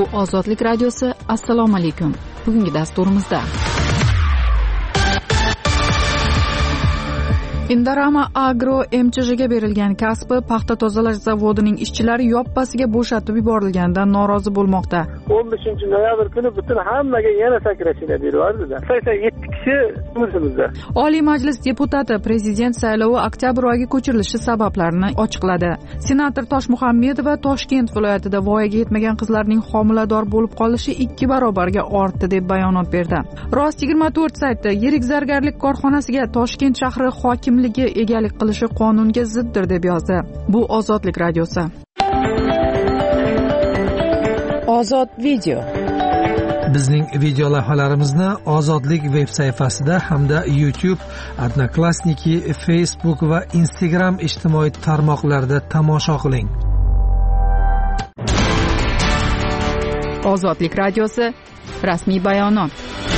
Bu Ozodlik radiosi. Assalomu alaykum. Bugungi dasturimizda Indorama Agro MCHga berilgan kasbi paxta tozalash zavodining ishchilari yoppasiga bo'shatib yuborilganidan norozi bo'lmoqda. 15-noyabr kuni butun hammaga yana sakrashini beryapti-da. 87 kishi o'zimizda. Oliy Majlis deputati prezident saylovi oktyabr oyiga ko'chirilishi sabablarini ochiqladi. Senator Toshmuhammedova Toshkent viloyatida voyaga yetmagan qizlarning homilador bo'lib qolishi 2 barobarga ortdi deb bayonot berdi. Rost 24 sayti yirik zargarlik korxonasiga Toshkent shahri hokimligi egalik qilishi qonunga ziddir deb yozdi. Bu Ozodlik radiosi. Ozod video. Bizning video lavhalarimizni Ozodlik veb sayfasida hamda YouTube, Odnoklassniki, Facebook va Instagram ijtimoiy tarmoqlarida tomosha qiling. Ozodlik radiosi rasmiy bayonot.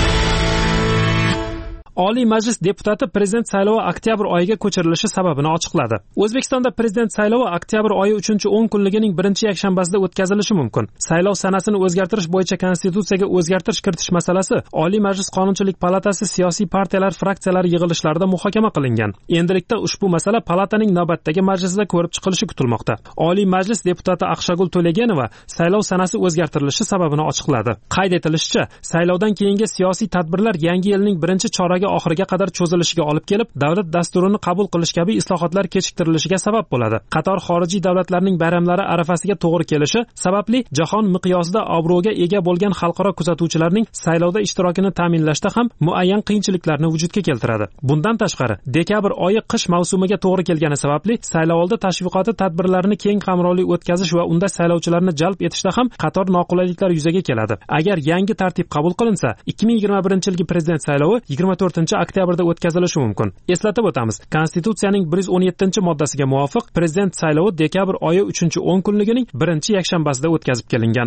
Oliy Majlis deputati prezident saylovi oktyabr oyiga ko'chirilishi sababini ochiqladi. O'zbekistonda prezident saylovi oktyabr oyi 3-10 kunligining birinchi yakshanbasida o'tkazilishi mumkin. Saylov sanasini o'zgartirish bo'yicha konstitutsiyaga o'zgartirish kiritish masalasi Oliy Majlis Qonunchilik palatasi siyosiy partiyalar fraksiyalari yig'ilishlarida muhokama qilingan. Endilikda ushbu masala palataning navbatdagi majlisida ko'rib chiqilishi kutilmoqda. Oliy Majlis deputati Aqshagul To'laganova saylov sanasi o'zgartirilishi sababini ochiqladi. Qayd etilishicha, saylovdan keyingi siyosiy tadbirlar yangi yilning birinchi choragi oxiriga qadar cho'zilishiga olib kelib, davlat dasturini qabul qilish kabi islohotlar kechiktirilishiga sabab bo'ladi. Qator xorijiy davlatlarning bayramlari arafasiga to'g'ri kelishi sababli jahon miqyosida obro'ga ega bo'lgan xalqaro kuzatuvchilarning saylovda ishtirokini ta'minlashda ham muayyan qiyinchiliklarni vujudga keltiradi. Bundan tashqari, dekabr oyi qish mavsumiga to'g'ri kelgani sababli saylovoldi tashviqoti tadbirlarini keng qamrovli o'tkazish va unda saylovchilarni jalb etishda ham qator noqulayliklar yuzaga keladi. Agar yangi tartib qabul qilinsa, 2021-yilgi prezident saylovi 24-oktyabrda o'tkazilishi mumkin. Eslatib o'tamiz, Konstitutsiyaning 117-moddasiga muvofiq prezident saylovi dekabr oyi 3-10 kunligining birinchi yakshanbasida o'tkazib kelingan.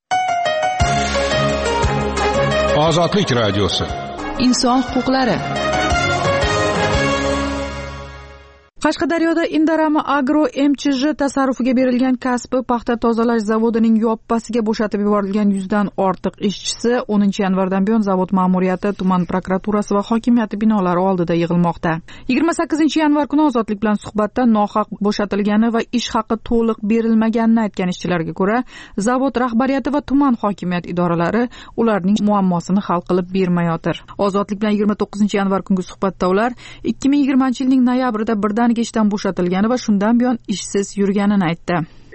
Ozodlik radiosi. Inson huquqlari. Qashqadaryoda Indorama Agro MCH tasarrufiga berilgan kasbi paxta tozalash zavodining yoppasiga bo'shatib yuborilgan 100 dan ortiq ishchisi 10-yanvardan buyon zavod ma'muriyati, tuman prokuraturasi va hokimiyati binolari oldida yig'ilmoqda. 28-yanvar kuni Ozodlik bilan suhbatda nohaq bo'shatilgani va ish haqi to'liq berilmaganini aytgan ishchilarga ko'ra, zavod rahbariyati va tuman hokimiyat idoralari ularning muammosini hal qilib bermayotir. Ozodlik bilan 29-yanvar kungi suhbatda ular 2020-yilning noyabrida birdan ishdan bo'shatilgani va shundan buyon ishsiz yurganini aytdi.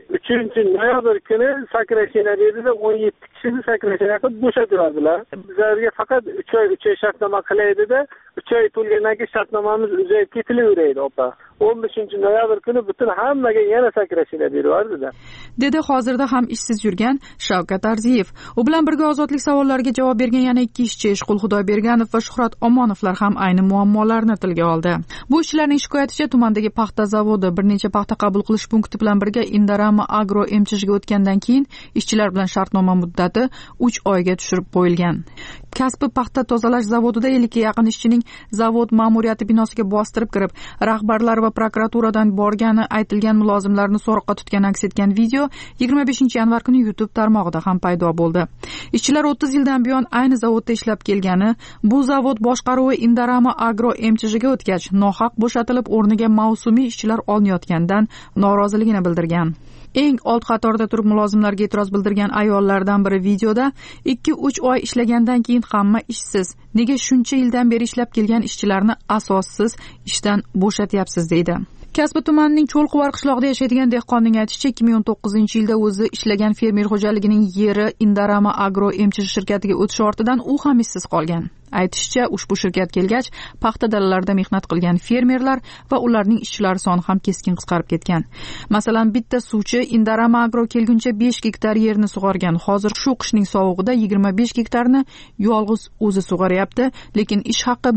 3-noyabr kuni sakrashini berdi-da 17 kishini sakrashini qilib bo'shatiradilar. Bizlarga faqat 3 oy shartnoma qilaydi-da, 3 oy to'lgandan keyin shartnomamiz uzayib ketilaveradi, opa. 15-noyabr kuni butun hammaga yana sakrashini beryapti-da. Dedi hozirda ham ishsiz yurgan Shavkat Arziyev. U bilan birga ozodlik savollariga javob bergan yana 2 ishchi Ishqul Xudoyberganov va Shuhrat Omonovlar ham ayni muammolarni tilga oldi. Bu ishchilarning shikoyaticha tumandagi paxta zavodi bir necha paxta qabul qilish punkti bilan birga Indorama Agro MCHga o'tgandan keyin ishchilar bilan shartnoma muddati 3 oyga tushirib qo'yilgan. Kasbi paxta tozalash zavodida 50 ga yaqin ishchining zavod ma'muriyati binosiga bostirib kirib, rahbarlar va prokuraturadan borgani aytilgan mulozimlarni so'roqqa tutgan aks etgan video 25-yanvar kuni YouTube tarmog'ida ham paydo bo'ldi. Ishchilar 30 yildan buyon ayni zavodda ishlab kelgani, bu zavod boshqaruvi Indorama Agro MCHga o'tgach, nohaq bo'shatilib o'rniga mavsumiy ishchilar olinayotganidan noroziligini bildirgan. Eng old qatorda turib mulozimlarga e'tiroz bildirgan ayollardan biri videoda 2-3 oy ishlagandan keyin hamma ishsiz. Nega shuncha yildan beri ishlab kelgan ishchilarni asossiz ishdan bo'shatyapsiz deydi. Kasbi tumanining Cho'lquvar qishlog'ida yashaydigan dehqonning aytishicha, 2019-yilda o'zi ishlagan fermer xo'jaligining yeri Indorama Agro MCH shirkatiga o'tishi ortidan u ham ishsiz qolgan. Aytishicha, ushbu shirkat kelgach, paxta dalalarida mehnat qilgan fermerlar va ularning ishchilari soni ham keskin qisqarib ketgan. Masalan, bitta suvchi Indorama Agro kelguncha 5 gektar yerni sug'organ. Hozir shu qishning sovug'ida 25 gektarni yolg'iz o'zi sug'oryapti, lekin ish haqi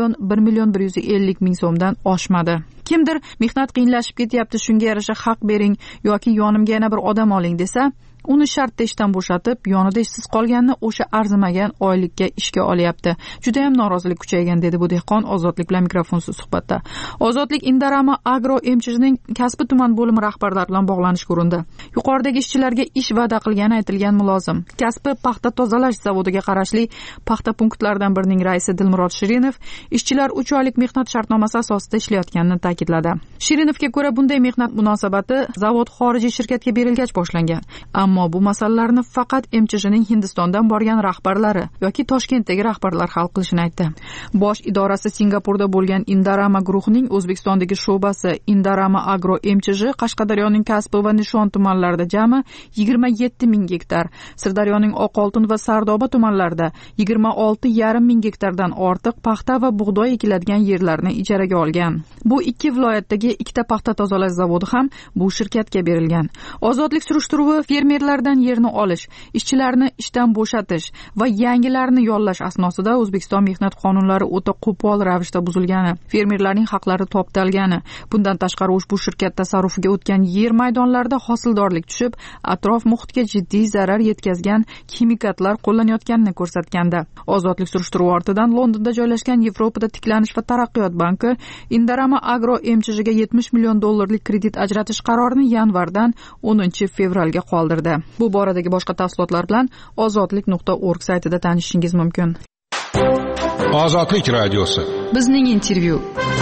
1,150 ming so'mdan oshmadi. Kimdir mehnat qiyinlashib ketyapti, shunga yarasha haq bering yoki yonimga yana bir odam oling desa, uni shartda ishdan bo'shatib, yonida ishsiz qolganini o'sha arzimagan oylikka ishga olyapti. Juda ham norozilik kuchaygan, dedi bu dehqon Ozodlik bilan mikrofonsiz suhbatda. Ozodlik Indorama Agro MChJning kasbi tuman bo'limi rahbarlari bilan bog'lanishga urindi. Yuqoridagi ishchilarga ish va'da qilgani aytilgan mulozim kasbi paxta tozalash zavodiga qarashli paxta punktlaridan birining raisi Dilmurod Shirinov ishchilar 3 oylik mehnat shartnomasi asosida ishlayotganini ta'kidladi. Shirinovga ko'ra bunday mehnat munosabati zavod xorijiy shirkatga berilgach boshlangan. Ammo bu masalalarni faqat MChJning Hindistondan borgan rahbarlari yoki Toshkentdagi rahbarlar hal qilishini aytdi. Bosh idorasi Singapurda bo'lgan Indorama guruhining O'zbekistondagi sho'basi Indorama Agro MChJ Qashqadaryoning Kasbi va Nishon tumanlarida jami 27 ming gektar, Sirdaryoning Oqoltin va Sardoba tumanlarida 26,5 ming gektardan ortiq paxta va bug'doy ekiladigan yerlarni ijaraga olgan. Bu ikki viloyatdagi ikkita paxta tozalash zavodi ham bu shirkatga berilgan. Ozodlik surishtiruvi fermerlardan yerni olish, ishchilarni ishdan bo'shatish va yangilarni yollash asnosida O'zbekiston mehnat qonunlari o'ta qo'pol ravishda buzilgani, fermerlarning haqlari toptalgani, bundan tashqari ushbu shirkat tasarrufiga o'tgan yer maydonlarida hosildorlik tushib, atrof muhitga jiddiy zarar yetkazgan kimikatlar qo'llanayotganini ko'rsatganda. Ozodlik surishtiruvi ortidan Londonda joylashgan Yevropada tiklanish va taraqqiyot banki Indorama Agro MChJga 70 million dollarlik kredit ajratish qarorini yanvardan 10 fevralga qoldirdi. Bu boradagi boshqa tafsilotlar bilan ozodlik.org saytida tanishishingiz mumkin. Ozodlik radiosi. Bizning intervyu.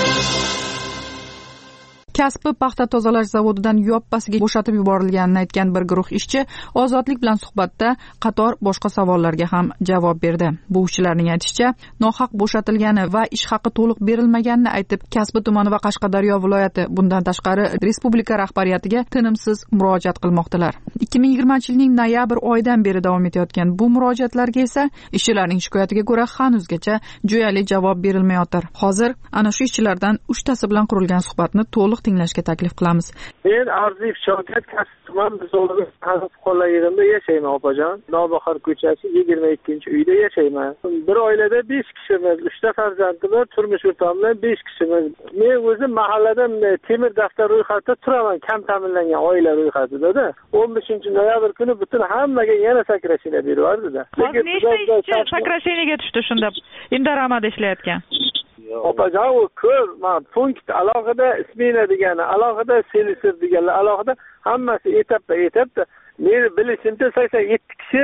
Kasbi paxta tozalash zavodidan yoppasiga bo'shatib yuborilganini aytgan bir guruh ishchi Ozodlik bilan suhbatda qator boshqa savollarga ham javob berdi. Bu ishchilarning aytishicha, nohaq bo'shatilgani va ish haqi to'liq berilmaganini aytib, Kasbi tumani va Qashqadaryo viloyati, bundan tashqari respublika rahbariyatiga tinimsiz murojaat qilmoqdalar. 2020-yilning noyabr oyidan beri davom etayotgan bu murojaatlarga esa ishchilarning shikoyatiga ko'ra hanuzgacha jo'yali javob berilmayotir. Hozir ana shu ishchilardan 3tasi bilan qurilgan suhbatni to'liq tinglashga taklif qilamiz. Men Arziyev Shavkat kasbi tuman Bizo'g'li fuqarolar yig'inida yashayman, opajon. Nobahor ko'chasi 22-uyda yashayman. Bir oilada 5 kishimiz, 3 ta farzandim bor, turmush o'rtog'im bilan 5 kishimiz. Men o'zim mahallada temir daftar ro'yxatida turaman, kam ta'minlangan oila ro'yxatida-da. 15-noyabr kuni butun hammaga yana sakrashini beryapti-da. Lekin nechta sakrashiniga tushdi shunda Indoramada ishlayotgan? Opajon, u ko'p, punkt alohida smena degani, alohida selisir deganlar, alohida hammasi etapda. Meni bilishimcha 87 kishi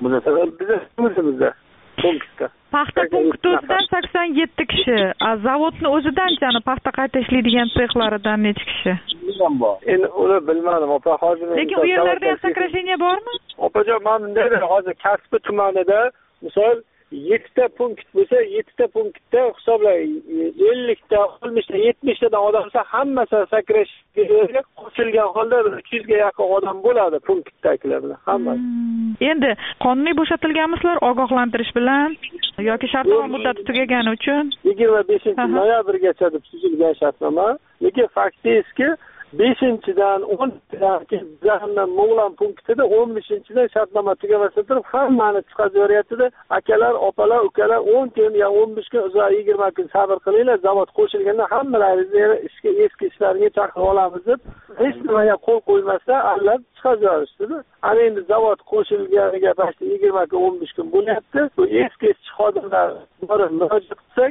bizda punktda. Paxta punktidan 87 kishi. Zavodni o'zidan-chani paxta qayta ishlaydigan sexlaridan necha kishi? Endi uni bilmadim, opa, hozir. Lekin u yerlarda ham sakrashiniya bormi? Opajon, men bunday hozir Kasbi tumanida, misol 7 ta punkt bo'lsa, 7 ta punktda hisoblang 50 ta, 60 ta, 70 tadan odam bo'lsa, hammasi sakrashga qo'shilgan holda 300 ga yaqin odam bo'ladi punktdagilar hammasi. Endi qonuniy bo'shatilganmisizlar ogohlantirish bilan yoki shartnoma muddati tugagani uchun 25-noyabrgacha deb tuzilgan shartnoma, lekin faktiski 5-dan 10-dan bizlarning Mo'g'lan punktida 15-dan shartnoma tugamasa turib hammani chiqaryapti-da. Akalar, opalar, ukalar 10 kun yo 15 kun, 20 kun sabr qilinglar, zavod qo'shilganda hammalaringizni ishga eski ishlaringga chaqirib olamiz deb hech nimaga qo'l qo'ymasdan allab chiqaryapti-da. Ana endi zavod qo'shilganiga bashta 20 kun 15 kun bo'lyapti. Bu eski xodimlar borib murojaat qilsak,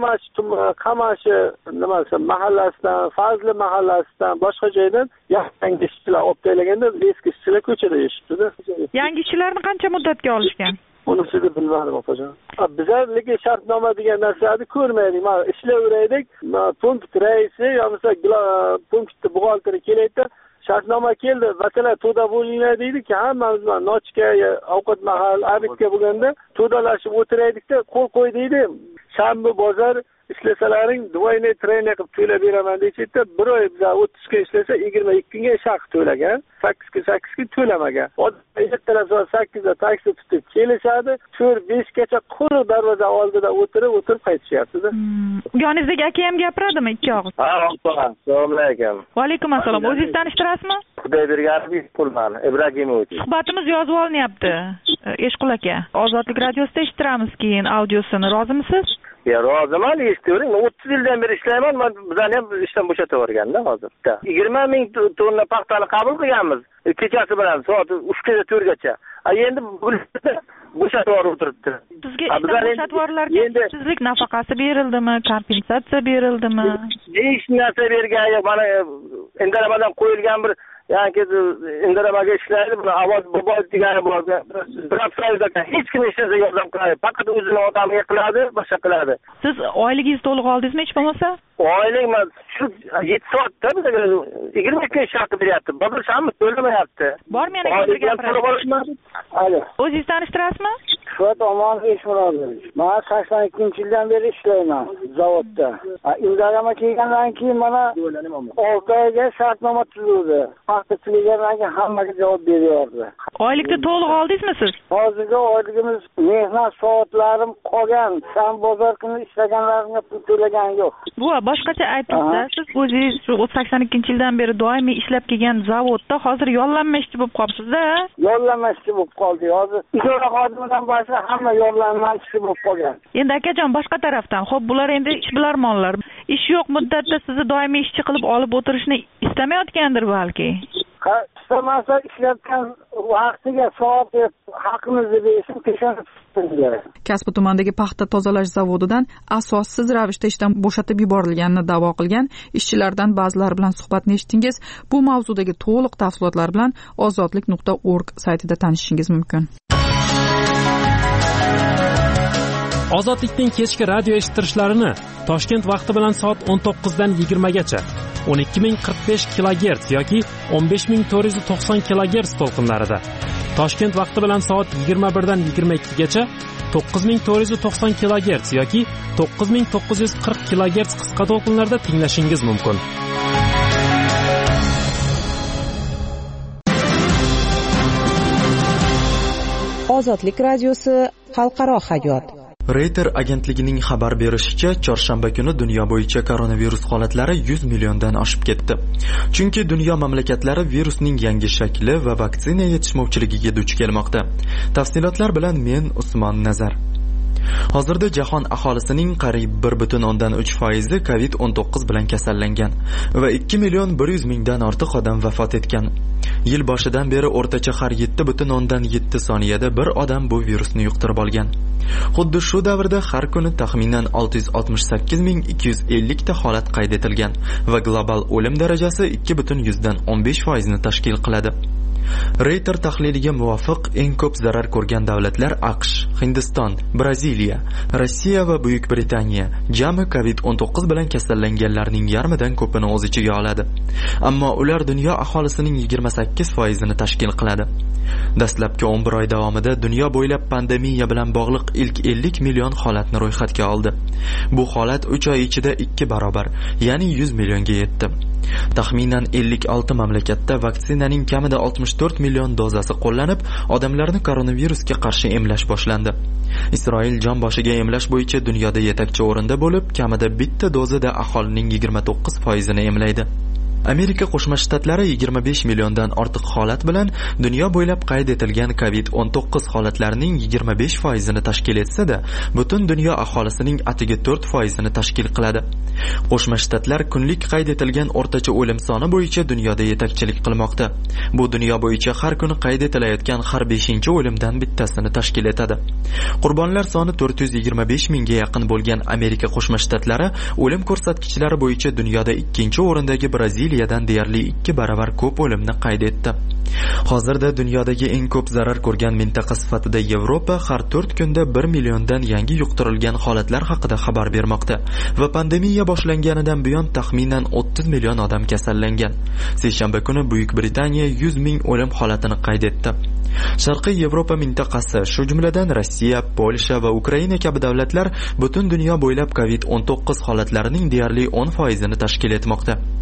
Qamashi nimasi mahallasidan, Fazli mahallasidan, boshqa joydan yangi ishchilar olib kelganda eski ishchilar ko'chada yashibdi-da. Yangi ishchilarni qancha muddatga olishgan? Unisini bilmadim, opajon. Bizlar lekin shartnoma degan narsani ko'rmaydik. Mana ishlayveraydik, punkt raisi yoki punkt buxgalteri kelaydi, shartnoma keldi, vatanlar to'da bo'linglar deydi-ki, hammamiz nochka, ovqat mahal, abidga bo'lganda to'dalashib o'tiraydik-da, qo'l qo'y deydi. Shanba bozor ishlasalaring двойный тренер qilib to'lab beraman deydi. Bir oy bizlar 30 kun ishlasa 22 kunga ish haqi to'lagan, 8 kun to'lamagan. Odamlar ertalab soat 8 da taksi tutib kelishadi, 4-5 gacha quruq darvoza oldida o'tirib qaytishyapti-da. Yoningizdagi aka ham gapiradimi ikki og'iz? Ha, assalomu alaykum. Va alaykum assalom. O'zingiz tanishtirasizmi? Xudoyberganov Pulman Ibragimovich. Suhbatimiz yozib olinyapti. Eshqul aka, Ozodlik radiosida eshittiramiz keyin audiosini. Rozimisiz? roziman, eshitavering. 30 yildan beri ishlayman, men bizani ham ishdan bo'shatib yuborganda hozir. 20 ming tonna paxtani qabul qilganmiz. Kechasi bilan soat 3gacha 4gacha. Endi bo'shatib o'tiribdi. Sizga bo'shatib yuborillarga ishsizlik nafaqasi berildimi, kompensatsiya berildimi? Hech narsa bergan yo'q. Mana indaramadan qo'yilgan bir yani indiramaga ishlaydi, buni ovoz boboy degani bor. Bir hafta hech kim ishlaysa yordam qiladi. Faqat o'zini odamiga qiladi, boshqa qiladi. Siz oyligingizni to'liq oldingizmi hech bo'lmasa? Oyligim shu 7 soatda bizga 20 kun shart beryapti. Bobur shammi to'lamayapti. Bormi yana hozir gapirasiz? O'zingiz tanishtirasizmi? Shuhrat Omon Eshmurodovich. Men 82-yildan beri ishlayman zavodda. Indarama kelgandan keyin mana 6 oyga shartnoma tuzildi. Paxtachilarga hammaga javob beriyordi. Oylikni to'liq oldingizmi siz? Hozirgi oyligimiz mehnat soatlarim qolgan. San bozor kuni ishlaganlarimga pul to'lagan yo'q. Bu boshqacha aytsa, siz o'zingiz shu 82-yildan beri doimiy ishlab kelgan zavodda hozir yollanmashchi bo'lib qolibsiz-da? Yollanmashchi bo'lib qoldi. Hozir ijara xodimidan boshqa hamma yollanmashchi bo'lib qolgan. Endi akajon boshqa tarafdan, xo'p, bular endi ishbilarmonlar. Ish yo'q muddatda sizni doimiy ishchi qilib olib o'tirishni istamayotgandir balki. Istamasa ishlatgan vaqtiga soat haqimizni bersin, peshona. Kasbi tumandagi paxta tozalash zavodidan asossiz ravishda ishdan bo'shatib yuborilganini da'vo qilgan ishchilardan ba'zilari bilan suhbatni eshitdingiz. Bu mavzudagi to'liq tafsilotlar bilan ozodlik.org saytida tanishishingiz mumkin. Ozodlikning kechki radio eshittirishlarini Toshkent vaqti bilan soat 19 dan 20 gacha 12045 kHz yoki 15490 kHz to'lqinlarida, Toshkent vaqti bilan soat 21 dan 22 gacha 9490 kHz yoki 9940 kHz qisqa to'lqinlarda tinglashingiz mumkin. Ozodlik radiosi xalqaro hayot. Reuters agentligining xabar berishicha, chorshanba kuni dunyo bo'yicha koronavirus holatlari 100 milliondan oshib ketdi. Chunki dunyo mamlakatlari virusning yangi shakli va vaksina yetishmovchiligiga duch kelmoqda. Tafsilotlar bilan men Usmon Nazar. Hozirda jahon aholisining qariyb 1.3% COVID-19 bilan kasallangan va 2.100.000 mingdan ortiq odam vafot etgan. Yil boshidan beri o'rtacha har 7.7 soniyada bir odam bu virusni yuqtirib olgan. Xuddi shu davrda har kuni taxminan 668.250 ta holat qayd etilgan va global o'lim darajasi 2.15% ni tashkil qiladi. Reuters tahliliga muvofiq eng ko'p zarar ko'rgan davlatlar AQSh, Hindiston, Braziliya, Rossiya va Buyuk Britaniya jami COVID-19 bilan kasallanganlarning yarmidan ko'pini o'z ichiga oladi. Ammo ular dunyo aholisining 28% ni tashkil qiladi. Dastlabki 11 oy davomida dunyo bo'ylab pandemiya bilan bog'liq ilk 50 million holatni ro'yxatga oldi. Bu holat 3 oy ichida 2 barobar, ya'ni 100 millionga yetdi. Taxminan 56 mamlakatda vaksinaning kamida 64 million dozasi qo'llanib, odamlarni koronavirusga qarshi emlash boshlandi. Isroil jon boshiga emlash bo'yicha dunyoda yetakchi o'rinda bo'lib, kamida bitta dozada aholining 29% ni emlaydi. Amerika Qo'shma Shtatlari 25 milliondan ortiq holat bilan dunyo bo'ylab qayd etilgan COVID-19 holatlarining 25% ni tashkil etsa-da, butun dunyo aholisining atigi 4% ni tashkil qiladi. Qo'shma Shtatlar kunlik qayd etilgan o'rtacha o'lim soni bo'yicha dunyoda yetakchilik qilmoqda. Bu dunyo bo'yicha har kuni qayd etilayotgan har 5-o'limdan bittasini tashkil etadi. Qurbonlar soni 425 mingga yaqin bo'lgan Amerika Qo'shma Shtatlari o'lim ko'rsatkichlari bo'yicha dunyoda 2-o'rindagi Braziliyadan deyarli 2 baravar ko'p o'limni qayd etdi. Hozirda dunyodagi eng ko'p zarar ko'rgan mintaqa sifatida Yevropa har 4 kunda 1 milliondan yangi yuqtirilgan holatlar haqida xabar bermoqda va pandemiya boshlanganidan buyon taxminan 30 million odam kasallangan. Seshanba kuni Buyuk Britaniya 100 ming o'lim holatini qayd etdi. Sharqiy Yevropa mintaqasi, shu jumladan Rossiya, Polsha va Ukraina kabi davlatlar butun dunyo bo'ylab COVID-19 holatlarining deyarli 10% ni tashkil etmoqda.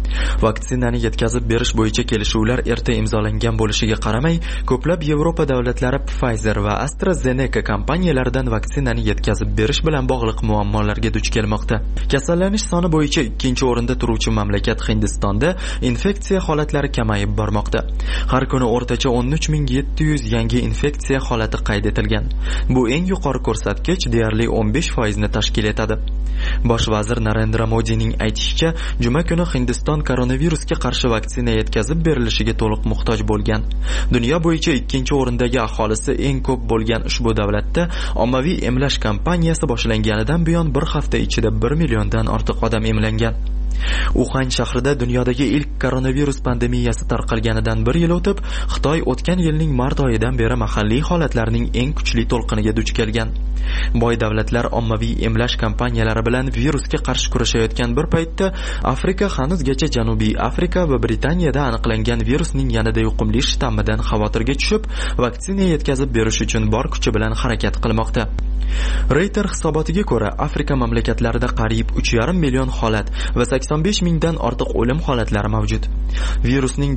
Vaksinani yetkazib berish bo'yicha kelishuvlar erta imzolangan bo'lishiga qaramay, ko'plab Yevropa davlatlari Pfizer va AstraZeneca kompaniyalaridan vaksinani yetkazib berish bilan bog'liq muammolarga duch kelmoqda. Kasallanish soni bo'yicha 2-o'rinda turuvchi mamlakat Hindistonda infeksiya holatlari kamayib bormoqda. Har kuni o'rtacha 13700 yangi infeksiya holati qayd etilgan. Bu eng yuqori ko'rsatkich, deyarli 15% ni tashkil etadi. Bosh vazir Narendra Modining aytishicha, juma kuni Hindiston koronavirusga qarshi vaksina yetkazib berilishiga to'liq muhtoj bo'lgan. Dunyo bo'yicha 2-o'rindagi aholisi eng ko'p bo'lgan ushbu davlatda ommaviy emlash kampaniyasi boshlanganidan buyon bir hafta ichida 1 milliondan ortiq odam emlangan. Uxan shahrida dunyodagi ilk koronavirus pandemiyasi tarqalganidan 1 yil o'tib, Xitoy o'tgan yilning mart oyidan beri mahalliy holatlarning eng kuchli to'lqiniga duch kelgan. Boy davlatlar ommaviy emlash kampaniyalari bilan virusga qarshi kurashayotgan bir paytda Afrika hanuzgacha Janubiy Afrika va Britaniyada aniqlangan virusning yanada yuqumli shtammidan xavotirga tushib, vaksina yetkazib berish uchun bor kuchi bilan harakat qilmoqda. Reuters hisobotiga ko'ra, Afrika mamlakatlarida qariyb 3,5 million holat va 85 mingdan ortiq o'lim holatlari mavjud. Virusning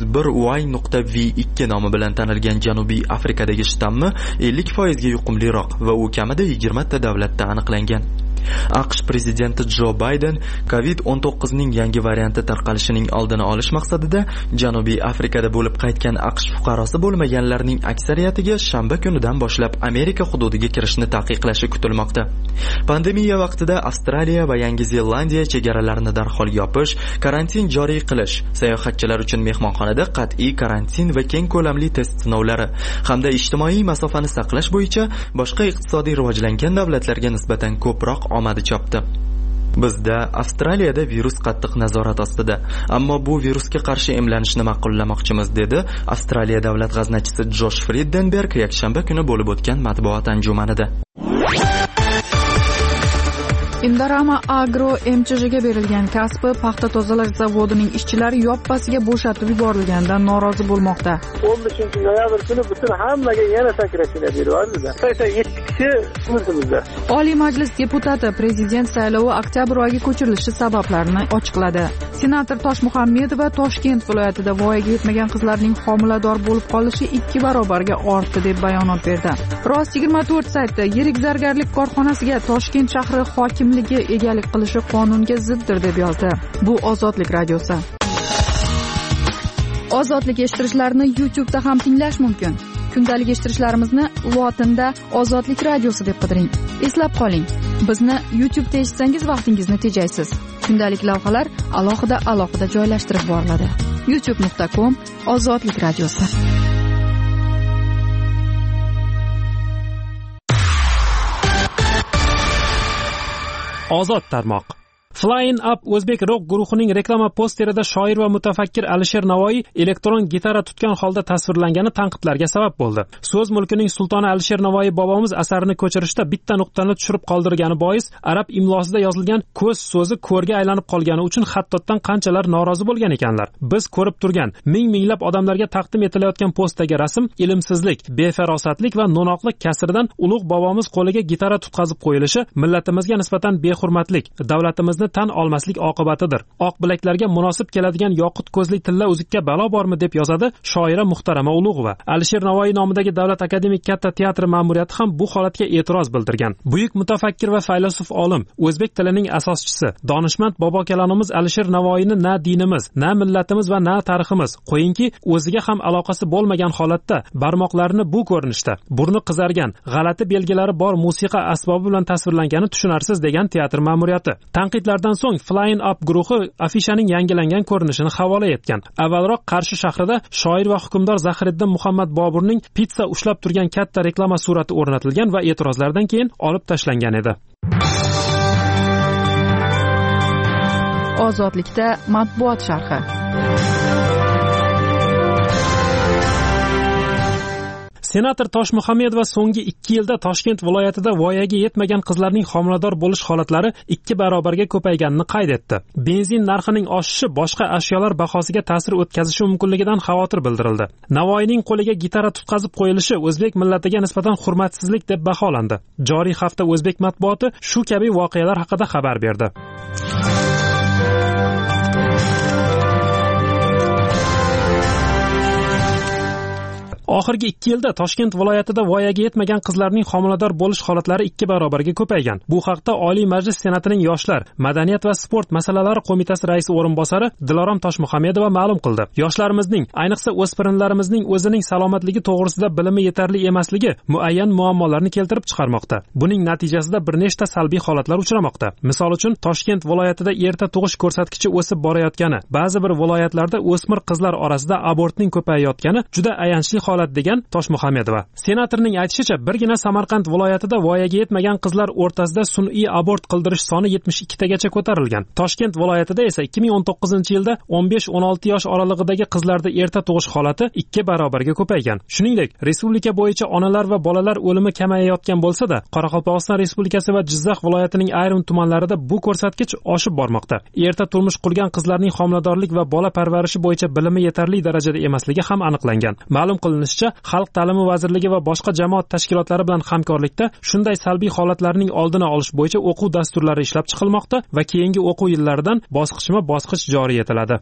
501Y.V2 nomi bilan tanilgan Janubiy Afrikadagi shtammi 50% ga yuqumliroq va u kamida 20 ta davlatda aniqlangan. AQSh prezidenti Jo Bayden COVID-19 ning yangi varianti tarqalishining oldini olish maqsadida Janubiy Afrikada bo'lib qaytgan AQSh fuqarosi bo'lmaganlarning aksariyatiga shanba kunidan boshlab Amerika hududiga kirishni taqiqlashi kutilmoqda. Pandemiya vaqtida Avstraliya va Yangi Zelandiya chegaralarini darhol yopish, karantin joriy qilish, sayohatchilar uchun mehmonxonada qat'iy karantin va keng ko'lamli test sinovlari hamda ijtimoiy masofani saqlash bo'yicha boshqa iqtisodiy rivojlangan davlatlarga nisbatan ko'proq omadi chopdi. Bizda Avstraliyada virus qattiq nazorat ostida, ammo bu virusga qarshi emlanishni ma'qullamoqchimiz, dedi Avstraliya davlat g'aznachisi Josh Frydenberg yakshanba kuni bo'lib o'tgan matbuot anjumanida. Indorama Agro MCHga berilgan kasbi paxta tozalash zavodining ishchilari yoppasiga bo'shatib yuborilganidan norozi bo'lmoqda. 15-noyabr kuni butun hammaga yana sakrashini beryapti. 87 kishi o'zimizda. Oliy Majlis deputati prezident saylovi oktyabr oyiga ko'chirilishi sabablarini ochiqladi. Senator Toshmuhammedova Toshkent viloyatida voyaga yetmagan qizlarning homilador bo'lib qolishi 2 barobarga ortdi deb bayonot berdi. Rost 24 sayti yirik zargarlik korxonasiga Toshkent shahri hokimligi egalik qilishi qonunga ziddir deb yozdi. Bu Ozodlik radiosi. Ozodlik eshittirishlarni YouTube'da ham tinglash mumkin. Kundalik eshittirishlarimizni lotinda Ozodlik radiosi deb qidiring. Eslab qoling, bizni YouTube'da eshitsangiz vaqtingizni tejaysiz. Kundalik lavhalar alohida joylashtirib boriladi. youtube.com/Ozodlik radiosi. Ozod tarmoq. Flying Up O'zbek rock guruhining reklama posterida shoir va mutafakkir Alisher Navoiy elektron gitara tutgan holda tasvirlangani tanqidlarga sabab bo'ldi. So'z mulkining sultoni Alisher Navoiy bobomiz asarini ko'chirishda bitta nuqtani tushirib qoldirgani bois arab imlosida yozilgan ko'z so'zi ko'rga aylanib qolgani uchun xattotdan qanchalar norozi bo'lgan ekanlar. Biz ko'rib turgan minglab odamlarga taqdim etilayotgan postdagi rasm ilmsizlik, befarosatlik va no'noqlik kasridan ulug' bobomiz qo'liga gitara tutqazib qo'yilishi millatimizga nisbatan behurmatlik, davlatimizni tan olmaslik oqibatidir. Oq bilaklarga munosib keladigan yoqut ko'zli tilla uzukka balo bormi deb yozadi shoira Muhtarama Ulug'ova. Alisher Navoiy nomidagi Davlat akademik katta teatri ma'muriyati ham bu holatga e'tiroz bildirgan. Buyuk mutafakkir va faylasuf olim, o'zbek tilining asoschisi, donishmand bobo kalonimiz Alisher Navoiyni na dinimiz, na millatimiz va na tariximiz, qo'yinki o'ziga ham aloqasi bo'lmagan holatda barmoqlarini bu ko'rinishda, burni qizargan, g'alati belgilari bor musiqa asbobi bilan tasvirlangani tushunarsiz degan teatr ma'muriyati. Tanqidlardan so'ng Flying Up guruhi afishaning yangilangan ko'rinishini havola etgan. Avvalroq Qarshi shahrida shoir va hukmdor Zahiriddin Muhammad Boburning pitsa ushlab turgan katta reklama surati o'rnatilgan va e'tirozlardan keyin olib tashlangan edi. Ozodlikda matbuot sharhi. Senator Toshmuhammedova so'nggi 2 yilda Toshkent viloyatida voyaga yetmagan qizlarning homilador bo'lish holatlari 2 barobarga ko'payganini qayd etdi. Benzin narxining oshishi boshqa ashyolar bahosiga ta'sir o'tkazishi mumkinligidan xavotir bildirildi. Navoiyning qo'liga gitara tutqazib qo'yilishi o'zbek millatiga nisbatan hurmatsizlik deb baholandi. Joriy hafta o'zbek matbuoti shu kabi voqealar haqida xabar berdi. Oxirgi 2 yilda Toshkent viloyatida voyaga yetmagan qizlarning homilador bo'lish holatlari 2 barobarga ko'paygan. Bu haqda Oliy Majlis Senatining Yoshlar, madaniyat va sport masalalari qo'mitasi raisi o'rinbosari Dilorom Toshmuhamedova ma'lum qildi. Yoshlarimizning, ayniqsa o'spirinlarimizning o'zining salomatligi to'g'risida bilimi yetarli emasligi muayyan muammolarni keltirib chiqarmoqda. Buning natijasida bir nechta salbiy holatlar uchramoqda. Misol uchun, Toshkent viloyatida erta tug'ish ko'rsatkichi o'sib borayotgani, ba'zi bir viloyatlarda o'smir qizlar orasida abortning ko'payayotgani juda ayanchli holat degan Toshmuhamedova. Senatorning aytishicha, birgina Samarqand viloyatida voyaga yetmagan qizlar o'rtasida sun'iy abort qildirish soni 72 tagacha ko'tarilgan. Toshkent viloyatida esa 2019-yilda 15-16 yosh oralig'idagi qizlarda erta tug'ish holati 2 barobarga ko'paygan. Shuningdek, respublika bo'yicha onalar va bolalar o'limi kamayayotgan bo'lsa-da, Qoraqalpog'iston Respublikasi va Jizzax viloyatining ayrim tumanlarida bu ko'rsatkich oshib bormoqda. Erta turmush qurgan qizlarning homiladorlik va bola parvarishi bo'yicha bilimi yetarli darajada emasligi ham aniqlangan. Ma'lum qilinishicha, Xalq ta'limi vazirligi va boshqa jamoat tashkilotlari bilan hamkorlikda shunday salbiy holatlarning oldini olish bo'yicha o'quv dasturlari ishlab chiqilmoqda va keyingi o'quv yillaridan bosqichma-bosqich joriy etiladi.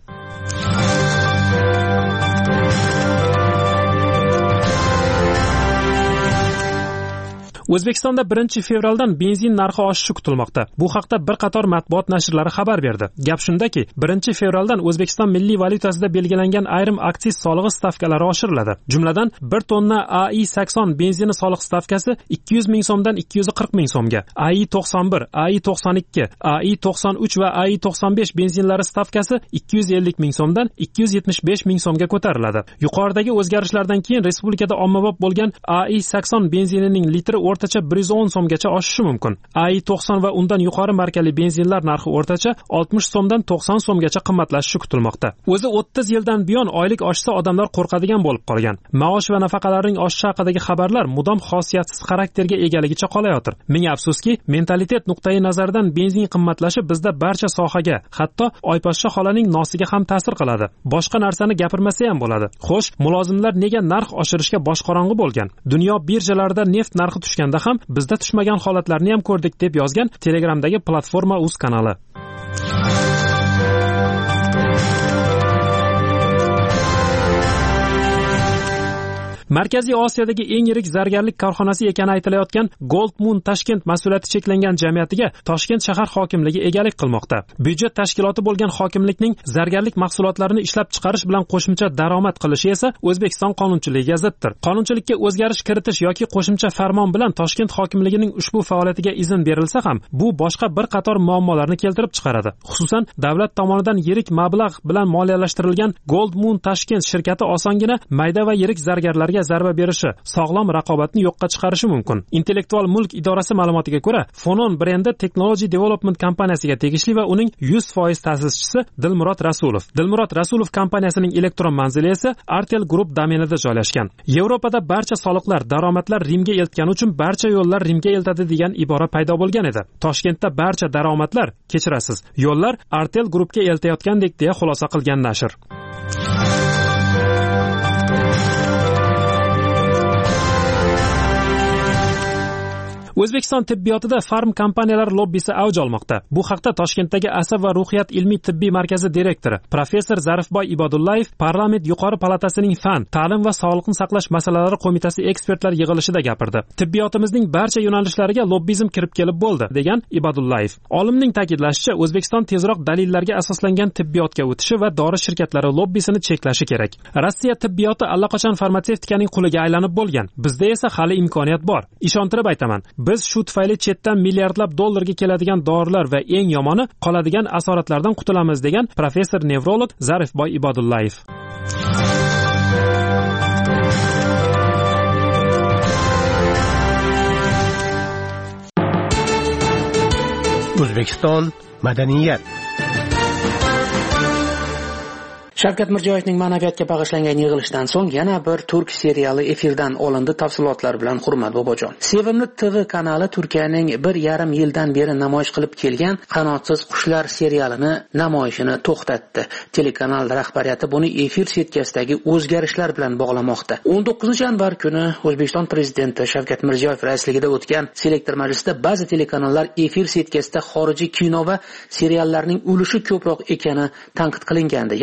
O'zbekistonda 1-fevraldan benzin narxi oshishi kutilmoqda. Bu haqda bir qator matbuot nashrlari xabar berdi. Gap shundaki, 1-fevraldan O'zbekiston milliy valyutasida belgilangan ayrim aksiz solig'i stavkalari oshiriladi. Jumladan, 1 tonna AI80 benzini soliq stavkasi 200 ming so'mdan 240 ming so'mga, AI91, AI92, AI93 va AI95 benzinlari stavkasi 250 ming so'mdan 275 ming so'mga ko'tariladi. Yuqoridagi o'zgarishlardan keyin respublikada ommabop bo'lgan AI80 benzinining litri o'rtacha 110 so'mgacha oshishi mumkin. AI90 va undan yuqori markali benzinlar narxi o'rtacha 60 so'mdan 90 so'mgacha qimmatlashishi kutilmoqda. O'zi 30 yildan buyon oylik oshsa odamlar qo'rqadigan bo'lib qolgan. Maosh va nafaqalarning oshishi haqidagi xabarlar mudom xosiyatsiz xarakterga egaligicha qolayotir. Ming afsuski, mentalitet nuqtai nazaridan benzin qimmatlashi bizda barcha sohaga, hatto Oyposhsha xolaning nosiga ham ta'sir qiladi. Boshqa narsani gapirmasa ham bo'ladi. Xo'sh, mulozimlar nega narx oshirishga boshqorong'i bo'lgan? Dunyo birjalarida neft narxi tushganda ham bizda tushmagan holatlarni ham ko'rdik, deb yozgan Telegramdagi platforma uz kanali. Markaziy Osiyodagi eng yirik zargarlik korxonasi ekani aytilayotgan Gold Moon Tashkent mas'uliyati cheklangan jamiyatiga Toshkent shahar hokimligi egalik qilmoqda. Byudjet tashkiloti bo'lgan hokimlikning zargarlik mahsulotlarini ishlab chiqarish bilan qo'shimcha daromad qilishi esa O'zbekiston qonunchiligiga ziddir. Qonunchilikka o'zgarish kiritish yoki qo'shimcha farmon bilan Toshkent hokimligining ushbu faoliyatiga izn berilsa ham, bu boshqa bir qator muammolarni keltirib chiqaradi. Xususan, davlat tomonidan yirik mablag' bilan moliyalashtirilgan Gold Moon Tashkent shirkati osongina mayda va yirik zargarlarga zarba berishi, sog'lom raqobatni yo'qqa chiqarishi mumkin. Intellektual mulk idorasi ma'lumotiga ko'ra, Fonon brendi Technology Development kompaniyasiga tegishli va uning 100% ta'sischisi Dilmurod Rasulov. Dilmurod Rasulov kompaniyasining elektron manzili esa Artel Group domenida joylashgan. Yevropada barcha soliqlar, daromadlar Rimga eltgani uchun barcha yo'llar Rimga eltadi degan ibora paydo bo'lgan edi. Toshkentda barcha daromadlar, kechirasiz, yo'llar Artel Groupga eltayotgandek deya xulosa qilgan nashr. O'zbekiston tibbiyotida farm kompaniyalar lobbisi avj olmoqda. Bu haqda Toshkentdagi Asab va ruhiyat ilmiy tibbiy markazi direktori professor Zarifboy Ibodullayev Parlament yuqori palatasining fan, ta'lim va sog'liqni saqlash masalalari qo'mitasi ekspertlar yig'ilishida gapirdi. Tibbiyotimizning barcha yo'nalishlariga lobbizm kirib kelib bo'ldi, degan Ibodullayev. Olimning ta'kidlashicha, O'zbekiston tezroq dalillarga asoslangan tibbiyotga o'tishi va dori shirkatlari lobbisini cheklashi kerak. Rossiya tibbiyoti allaqachon farmatsevtikaning quliga aylanib bo'lgan. Bizda esa hali imkoniyat bor. Ishontirib aytaman. Biz shu tufayli chetdan milliardlab dollarga keladigan dorilar va eng yomoni qoladigan asoratlardan qutulamiz, degan professor nevrolog Zarifboy Ibodullayev. O'zbekiston madaniyat. Shavkat Mirziyoyevning ma'naviyatga bag'ishlangan yig'ilishdan so'ng yana bir turk seriali efirdan olindi. Tafsilotlar bilan Hurmat Bobojon. Sevimli TV kanali Turkiyaning 1,5 yildan beri namoyish qilib kelgan Qanotsiz qushlar serialini namoyishini to'xtatdi. Telekanal rahbariyati buni efir setkasidagi o'zgarishlar bilan bog'lamoqda. 19-yanvar kuni O'zbekiston prezidenti Shavkat Mirziyoyev raisligida o'tgan selektor majlisida ba'zi telekanallar efir setkasida xorijiy kino va seriallarning ulushi ko'proq ekani tanqid qilingandi. Yig'ilishda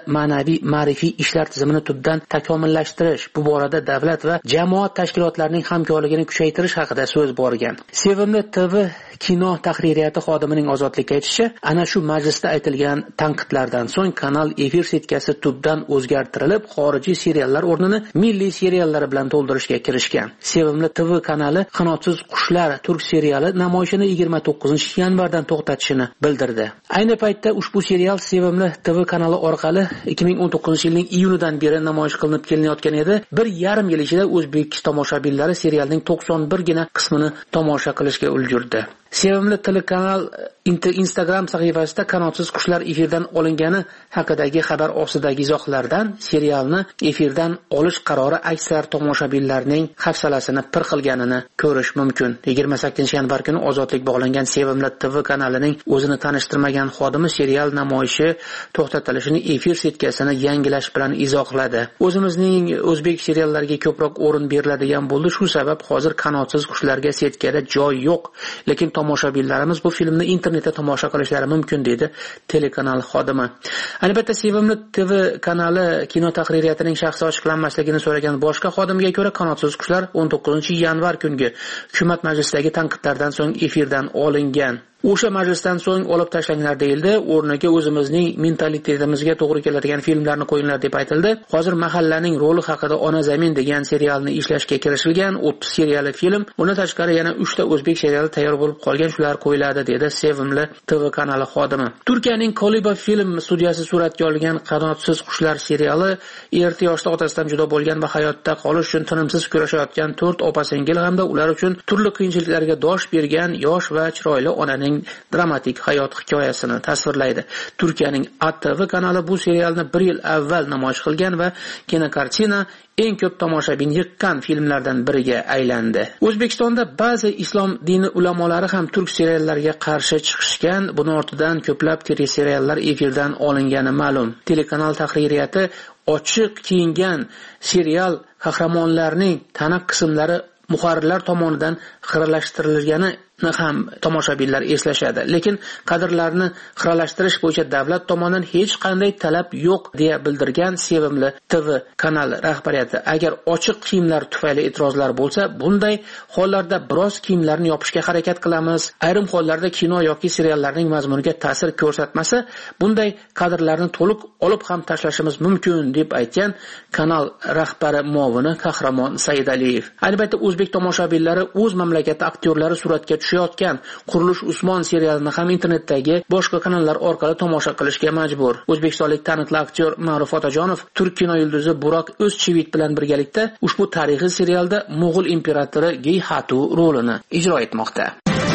ma'naviy ma'rifiy ishlar tizimini tubdan takomillashtirish, bu borada davlat va jamoat tashkilotlarining hamkorligini kuchaytirish haqida so'z borgan. Sevimli TV kino tahririyati xodimining Ozodlikka aytishicha, ana shu majlisda aytilgan tanqidlardan so'ng kanal efir setkasi tubdan o'zgartirilib, xorijiy seriallar o'rnini milliy seriallar bilan to'ldirishga kirishgan. Sevimli TV kanali Qanotsiz qushlar turk seriali namoyishini 29-yanvardan to'xtatishini bildirdi. Ayni paytda ushbu serial Sevimli TV kanali orqali 2019-yilning iyunidan beri namoyish qilinib kelinayotgan edi. 1,5 yil ichida o'zbek tomoshabinlari serialning 91 gina qismini tomosha qilishga ulgurdi. Sevimli telekanal Instagram sahifasida Qanotsiz qushlar efirdan olingani haqidagi xabar ostidagi izohlardan serialni efirdan olish qarori aksar tomoshabinlarning hafsalasini pir qilganini ko'rish mumkin. 28-yanvar kuni Ozodlik bog'langan Sevimli TV kanalining o'zini tanishtirmagan xodimi serial namoyishi to'xtatilishini efir setkasini yangilash bilan izohladi. O'zimizning o'zbek seriallariga ko'proq o'rin beriladigan bo'ldi, shu sabab hozir Qanotsiz qushlarga setkada joy yo'q, lekin tomoshabinlarimiz bu filmni internetda tomosha qilishlari mumkin, dedi telekanal xodimi. Albatta, Sevimli TV kanali kino tahririyatining shaxsi ochiqlanmasligini so'ragan boshqa xodimga ko'ra, Qanotsiz qushlar 19-yanvar kungi hukumat majlisidagi tanqidlardan so'ng efirdan olingan. O'sha majlisdan so'ng olib tashlanglar deyildi, o'rniga o'zimizning mentalitetimizga to'g'ri keladigan filmlarni qo'yinglar deb aytildi. Hozir Mahallaning roli haqida Ona zamin degan serialni ishlashga kirishilgan, 30 seriyali film. Undan tashqari yana 3 ta o'zbek seriali tayyor bo'lib qolgan, shular qo'yiladi, dedi Sevimli TV kanali xodimi. Turkiyaning Koliba film studiyasi suratga olgan Qanotsiz qushlar seriali erta yoshda otasidan judo bo'lgan va hayotda qolish uchun tinimsiz kurashayotgan 4 opa-singil hamda ular uchun turli qiyinchiliklarga dosh bergan yosh va chiroyli onaning dramatik hayot hikoyasini tasvirlaydi. Turkiyaning ATV kanali bu serialni 1 yil avval namoyish qilgan va kinokartina eng ko'p tomoshabin yiqqan filmlardan biriga aylandi. O'zbekistonda ba'zi islom dini ulamolari ham turk seriallariga qarshi chiqishgan. Buning ortidan ko'plab teleseriallar efirdan olingani ma'lum. Telekanal tahririyati ochiq kiyingan serial qahramonlarining tana qismlari muharrirlar tomonidan xiralashtirilgani ham tomoshabinlar eslashadi. Lekin kadrlarni xiralashtirish bo'yicha davlat tomonidan hech qanday talab yo'q, deya bildirgan Sevimli TV kanali rahbariyati. Agar ochiq kiyimlar tufayli e'tirozlar bo'lsa, bunday hollarda biroz kiyimlarni yopishga harakat qilamiz. Ayrim hollarda kino yoki seriallarning mazmuniga ta'sir ko'rsatmasa, bunday kadrlarni to'liq olib ham tashlashimiz mumkin, deb aytgan kanal rahbari muovini Qahramon Saidaliyev. Albatta, o'zbek tomoshabinlari o'z mamlakati aktyorlari suratga tushayotgan Qurilish Usmon serialini ham internetdagi boshqa kanallar orqali tomosha qilishga majbur. O'zbekistonlik taniqli aktyor Ma'ruf Otajonov turk kino yulduzi Burak O'zchivit bilan birgalikda ushbu tarixiy serialda Mo'g'ul imperatori Geyhatu rolini ijro etmoqda.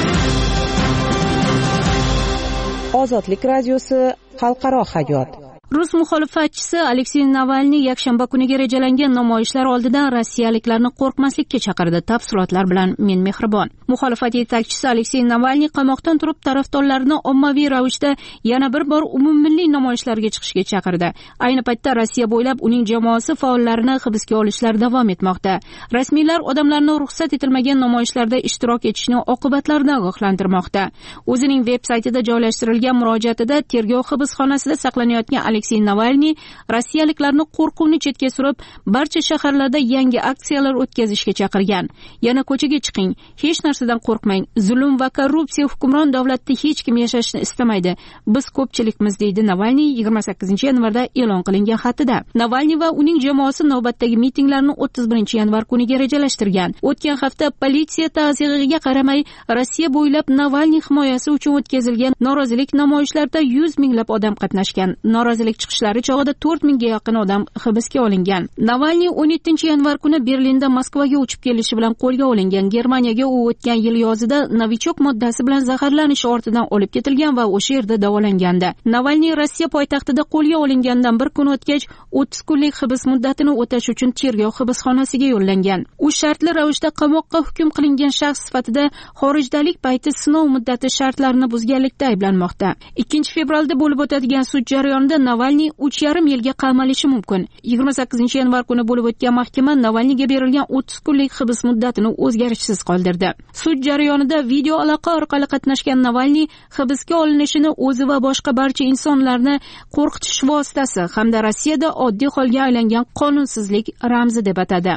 Ozodlik radiosi xalqaro hayot. Rus muxolifatchisi Aleksey Navalniy yakshanba kuniga rejalangan namoyishlar oldidan rossiyaliklarni qo'rqmaslikka chaqirdi. Tafsilotlar bilan men Mehribon. Muxolifat yetakchisi Aleksey Navalniy qamoqdan turib tarafdorlarini ommaviy ravishda yana bir bor umummilliy namoyishlarga chiqishga chaqirdi. Ayni paytda Rossiya bo'ylab uning jamoasi faollarini hibsga olishlar davom etmoqda. Rasmiylar odamlarni ruxsat etilmagan namoyishlarda ishtirok etishning oqibatlaridan ogohlantirmoqda. O'zining veb-saytida joylashtirilgan murojaatida tergov hibsxonasida saqlanayotgan Aleksey Navalniy rossiyaliklarni qo'rquvni chetga surib, barcha shaharlarda yangi aksiyalar o'tkazishga chaqirgan. Yana ko'chaga chiqing, hech narsadan qo'rqmang. Zulm va korrupsiya hukmron davlatda hech kim yashashni istamaydi. Biz ko'pchilikmiz, deydi Navalniy 28-yanvarda e'lon qilingan xatida. Navalniy va uning jamoasi navbatdagi mitinglarni 31-yanvar kuniga rejalashtirgan. O'tgan hafta politsiya ta'ziriga qaramay, Rossiya bo'ylab Navalniy himoyasi uchun o'tkazilgan norozilik namoyishlarida 100 minglab odam qatnashgan. Norozilik chiqishlari chog'ida 4000 ga yaqin odam hibsga olingan. Navalniy 17-yanvar kuni Berlinda Moskvaga uchib kelishi bilan qo'lga olingan. Germaniyaga u o'tgan yil yozida novichok moddasi bilan zaharlanish ortidan olib ketilgan va o'sha yerda davolangandi. Navalniy Rossiya poytaxtida qo'lga olingandan bir kun o'tgach 30 kunlik hibs muddatini o'tash uchun tergov hibsxonasiga yo'llangan. U shartli ravishda qamoqqa hukm qilingan shaxs sifatida xorijdalik payti sinov muddati shartlarini buzganlikda ayblanmoqda. 2 fevralda bo'lib o'tadigan sud jarayonida Navalniy 3,5 yilga qamalishi mumkin. 28 yanvar kuni bo'lib o'tgan mahkama Navalniyga berilgan 30 kunlik hibs muddatini o'zgarishsiz qoldirdi. Sud jarayonida video aloqa orqali qatnashgan Navalniy hibsga olinishini o'zi va boshqa barcha insonlarni qo'rqitish vositasi hamda Rossiyada oddiy holga aylangan qonunsizlik ramzi deb atadi.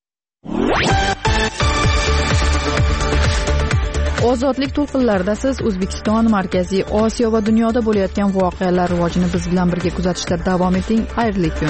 Ozodlik to'lqinlarida siz O'zbekiston, Markaziy Osiyo va dunyoda bo'layotgan voqealar rivojini biz bilan birga kuzatishda davom eting. Xayrli kun.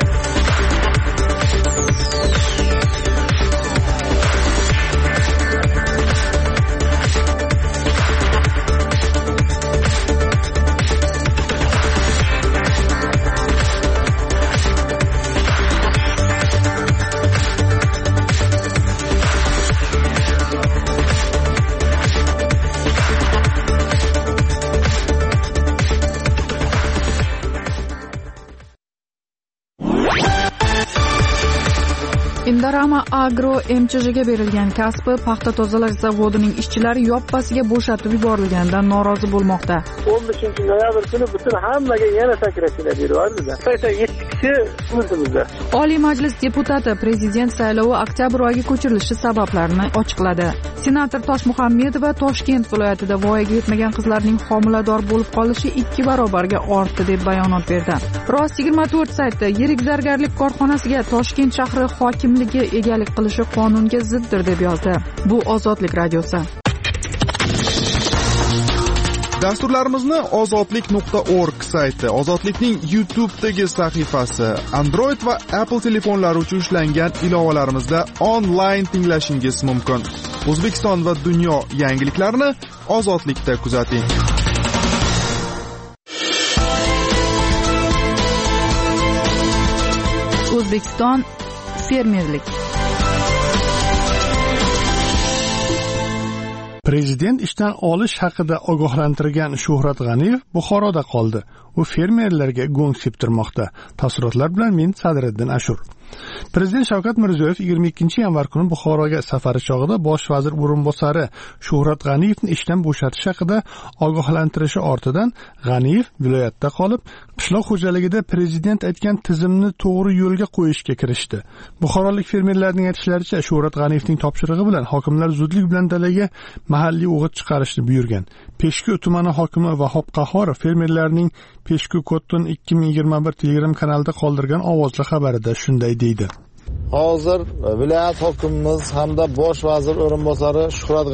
Indarama Agro MCHga berilgan kasbi paxta tozalash zavodining ishchilari yoppasiga bo'shatib yuborilganidan norozi bo'lmoqda. 15-noyabr kuni butun hammaga yana sakrashlar beryapti. 87 kishi o'zimizda. Oliy Majlis deputati prezident saylovi oktyabr oyiga ko'chirilishi sabablarini ochiqladi. Senator Toshmuhammedova Toshkent viloyatida voyaga yetmagan qizlarning homilador bo'lib qolishi 2 barobarga ortdi deb bayonot berdi. Rost 24 sayti yirik zargarlik korxonasiga Toshkent shahri hokimligi egalik qilishi qonunga ziddir deb yozdi. Bu Ozodlik radiosi. Dasturlarimizni ozodlik.org sayti, Ozodlikning YouTube'dagi sahifasi, Android va Apple telefonlari uchun ishlangan ilovalarimizda onlayn tinglashingiz mumkin. O'zbekiston va dunyo yangiliklarini Ozodlikda kuzating. O'zbekiston fermerlik. Prezident ishdan olish haqida ogohlantirgan Shuhrat G'aniyev Buxoroda qoldi. U fermerlarga go'ng septirmoqda. Tafsilotlar bilan men Sadriddin Ashur. Prezident Shavkat Mirziyoyev 22-yanvar kuni Buxoroga safari chog'ida bosh vazir o'rinbosari Shuhrat G'aniyevni ishdan bo'shatish haqida ogohlantirishi ortidan G'aniyev viloyatda qolib, qishloq xo'jaligida prezident aytgan tizimni to'g'ri yo'lga qo'yishga kirishdi. Buxorolik fermerlarning aytishlaricha, Shuhrat G'aniyevning topshirig'i bilan hokimlar zudlik bilan dalaga mahalliy o'g'it chiqarishni buyurgan. Peshku tumani hokimi Vahob Qahhorov fermerlarning Peshku Cotton 2021 Telegram kanalida qoldirgan ovozli xabarida shunday deydi. Hozir viloyat hokimimiz hamda bosh vazir o'rinbosari Shuhrat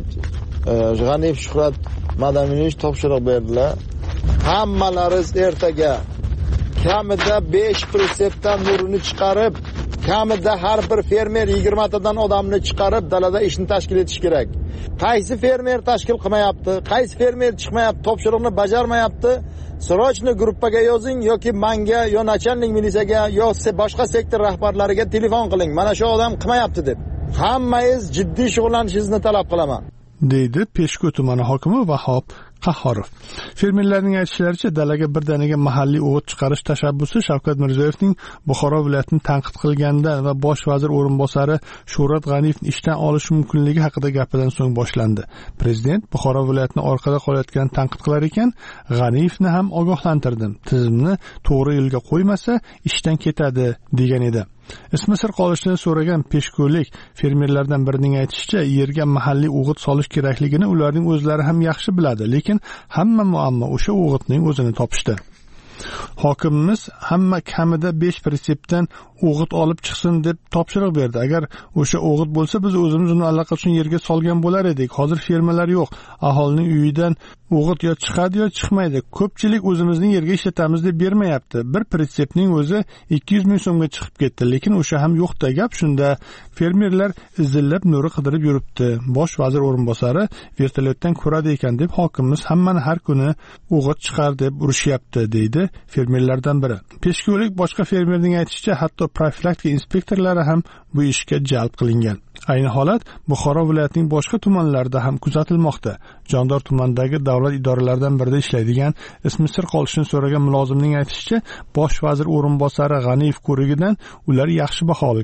G'aniyev Shuhrat Madaminich topshiriq berdilar. Hammalaringiz ertaga kamida 5% dan nurini chiqarib, kamida har bir fermer 20 tadan odamni chiqarib dalada ishni tashkil etish kerak. Qaysi fermer tashkil qilmayapti, qaysi fermer chiqmayapti, topshiriqni bajarmayapti, srochni gruppaga yozing yoki menga yo nachalnik militsiyaga yo boshqa sektor rahbarlariga telefon qiling. Mana shu odam qilmayapti deb. Hammangiz jiddiy shug'ullanishingizni talab qilaman, deydi Peshku tumani hokimi Vahob Qahhorov. Fermerlarning aytishlaricha, dalaga birdaniga mahalliy o'g'it chiqarish tashabbusi Shavkat Mirziyoyevning Buxoro viloyatini tanqid qilganidan va bosh vazir o'rinbosari Shuhrat G'aniyevni ishdan olish mumkinligi haqida gapidan so'ng boshlandi. Prezident Buxoro viloyatini orqada qolayotganini tanqid qilar ekan, G'aniyevni ham ogohlantirdim. Tizimni to'g'ri yo'lga qo'ymasa, ishdan ketadi degan edi. Ismi sir qolishini so'ragan peshko'lik fermerlardan birining aytishicha, yerga mahalliy o'g'it solish kerakligini ularning o'zlari ham yaxshi biladi, lekin hamma muammo o'sha o'g'itning o'zini topishdi. Hokimimiz hamma kamida 5% dan o'g'it olib chiqsin deb topshiriq berdi. Agar o'sha o'g'it bo'lsa, biz o'zimiz uni allaqachon yerga solgan bo'lar edik. Hozir fermalar yo'q. Aholining uyidan o'g'it yo chiqadi yo chiqmaydi. Ko'pchilik o'zimizning yerga ishlatamiz deb bermayapti. Bir pritsepning o'zi 200 ming so'mga chiqib ketdi, lekin o'sha ham yo'qda. Gap shunda, fermerlar izillab nuri qidirib yuribdi. Bosh vazir o'rinbosari vertolyotdan ko'radi ekan deb hokimimiz hammani har kuni o'g'it chiqar deb urishyapti, deydi fermerlardan biri. Peshko'lik boshqa fermerning aytishicha, hatto profilaktika inspektorlari ham bu ishga jalb qilingan. Ayni holat Buxoro viloyatining boshqa tumanlarida ham kuzatilmoqda. Jondor tumanidagi davlat idoralaridan birida ishlaydigan, ismi sir qolishini so'ragan mulozimning aytishicha, bosh vazir o'rinbosari G'aniyev ko'rigidan ular yaxshi baho olgan.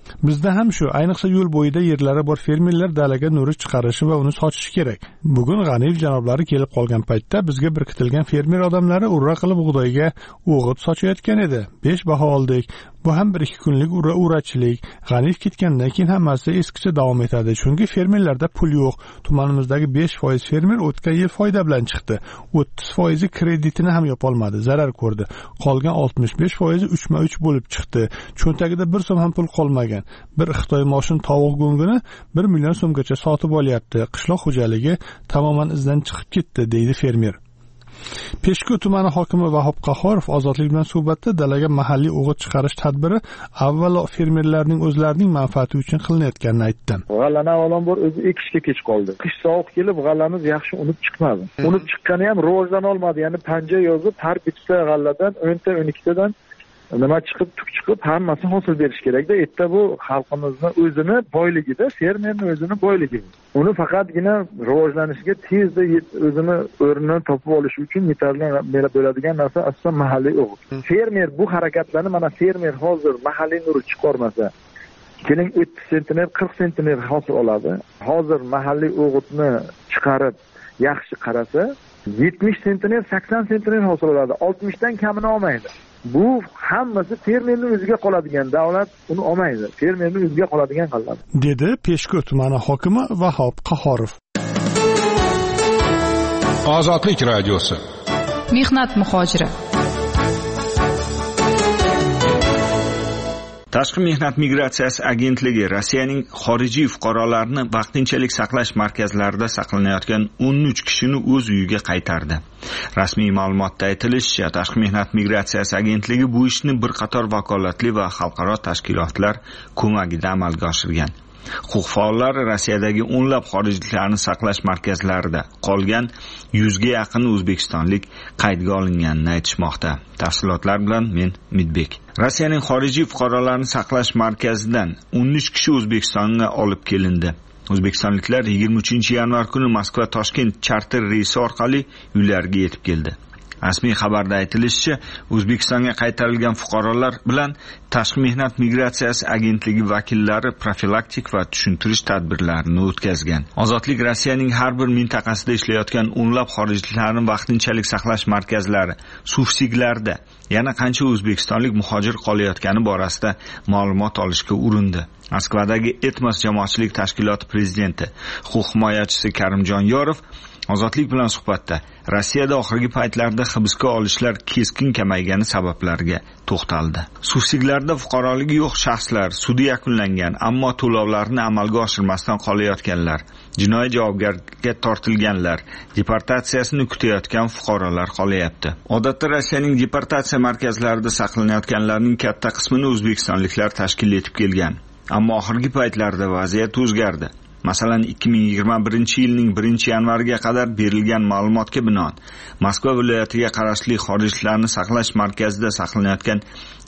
Bizda ham shu, ayniqsa yo'l bo'yida yerlari bor fermerlar dalaga nuri chiqarishi va uni sochishi kerak. Bugun G'aniyev janoblari kelib qolgan paytda bizga birkitilgan fermer odamlari urra qilib bug'doyga o'g'it sochayotgan edi. 5 baho oldik. Bu ham 1-2 kunlik urachilik. G'aniyev ketgandan keyin hammasi eskicha davom etadi. Chunki fermerlarda pul yo'q. Tumanimizdagi 5% fermer o'tgan yil foyda bilan chiqdi. 30% kreditini ham yopolmadi, zarar ko'rdi. Qolgan 65% 3/3 bo'lib chiqdi. Cho'ntagida 1 so'm ham pul qolmagan. Bir Xitoy moshin tovuq go'ngini 1 million so'mgacha sotib olyapti. Qishloq xo'jaligi tamoman izdan chiqib ketdi, deydi fermer. Peshku tumani hokimi Vahob Qahhorov Ozodlik bilan suhbatda dalaga mahalliy o'g'it chiqarish tadbiri avvalo fermerlarning o'zlarining manfaati uchun qilinayotganini aytdi. G'allani avvalambor o'zi ekishga kech qoldi. Qish sovuq kelib g'allamiz yaxshi unib chiqmadi. Unib chiqqani ham rivojdan olmadi. Ya'ni panja yozib har bitta g'alladan 10 ta 12 tadan nima chiqib, tuk chiqib hammasi hosil berish kerak-da. Erta bu xalqimizning o'zini boyligida, fermerning o'zini boyligi. Uni faqatgina rivojlanishiga tezda o'zini o'rnini topib olish uchun yetarli bo'ladigan narsa asosan mahalliy o'g'it. Fermer bu harakatlarni mana fermer hozir mahalliy nuri chiqarmasa, keling 30 sentner, 40 sentner hosil oladi. Hozir mahalliy o'g'itni chiqarib yaxshi qarasa, 70 sentner, 80 sentner hosil oladi. 60 dan kamini olmaydi. Bu hammasi fermerning o'ziga qoladigan, davlat uni olmaydi. Fermerning o'ziga qoladigan qiladi, dedi Peshku tumani hokimi Vahob Qahhorov. Ozodlik radiosi. Mehnat muhojiri. Tashqi mehnat migratsiyasi agentligi Rossiyaning xorijiy fuqarolarini vaqtinchalik saqlash markazlarida saqlanayotgan 13 kishini o'z uyiga qaytardi. Rasmiy ma'lumotda aytilishicha, Tashqi mehnat migratsiyasi agentligi bu ishni bir qator vakolatli va xalqaro tashkilotlar ko'magida amalga oshirgan. Huquq faollari Rossiyadagi o'nlab xorijliklarni saqlash markazlarida qolgan 100 ga yaqin o'zbekistonlik qaydga olinganini aytishmoqda. Tafsilotlar bilan men Midbek. Rossiyaning xorijiy fuqarolarini saqlash markazidan 13 kishi O'zbekistonga olib kelindi. O'zbekistonliklar 23-yanvar kuni Moskva-Toshkent charter reysi orqali uylariga yetib keldi. Rasmiy xabarda aytilishicha, O'zbekistonga qaytarilgan fuqarolar bilan Tashqi mehnat migratsiyasi agentligi vakillari profilaktik va tushuntirish tadbirlarini o'tkazgan. Ozodlik Rossiyaning har bir mintaqasida ishlayotgan o'nlab xorijliklarni vaqtinchalik saqlash markazlari, suvsiglarda yana qancha o'zbekistonlik muhojir qolayotgani borasida ma'lumot olishga urindi. Moskvadagi Etmos jamoatchilik tashkiloti prezidenti, huquq himoyachisi Karimjon Yorov Ozodlik bilan suhbatda Rossiyada oxirgi paytlarda hibsga olishlar keskin kamaygani sabablariga to'xtaldi. Suvsiglarda fuqaroligi yo'q shaxslar, sudi yakunlangan, ammo to'lovlarni amalga oshirmasdan qolayotganlar, jinoiy javobgarlikka tortilganlar, deportatsiyasini kutayotgan fuqarolar qolayapti. Odatda Rossiyaning deportatsiya markazlarida saqlanayotganlarning katta qismini o'zbekistonliklar tashkil etib kelgan. Ammo oxirgi paytlarda vaziyat o'zgardi. Masalan, 2021-yilning 1-yanvariga qadar berilgan ma'lumotga binoan, Moskva viloyatiga qarashli xorijliklarni saqlash markazida saqlanayotgan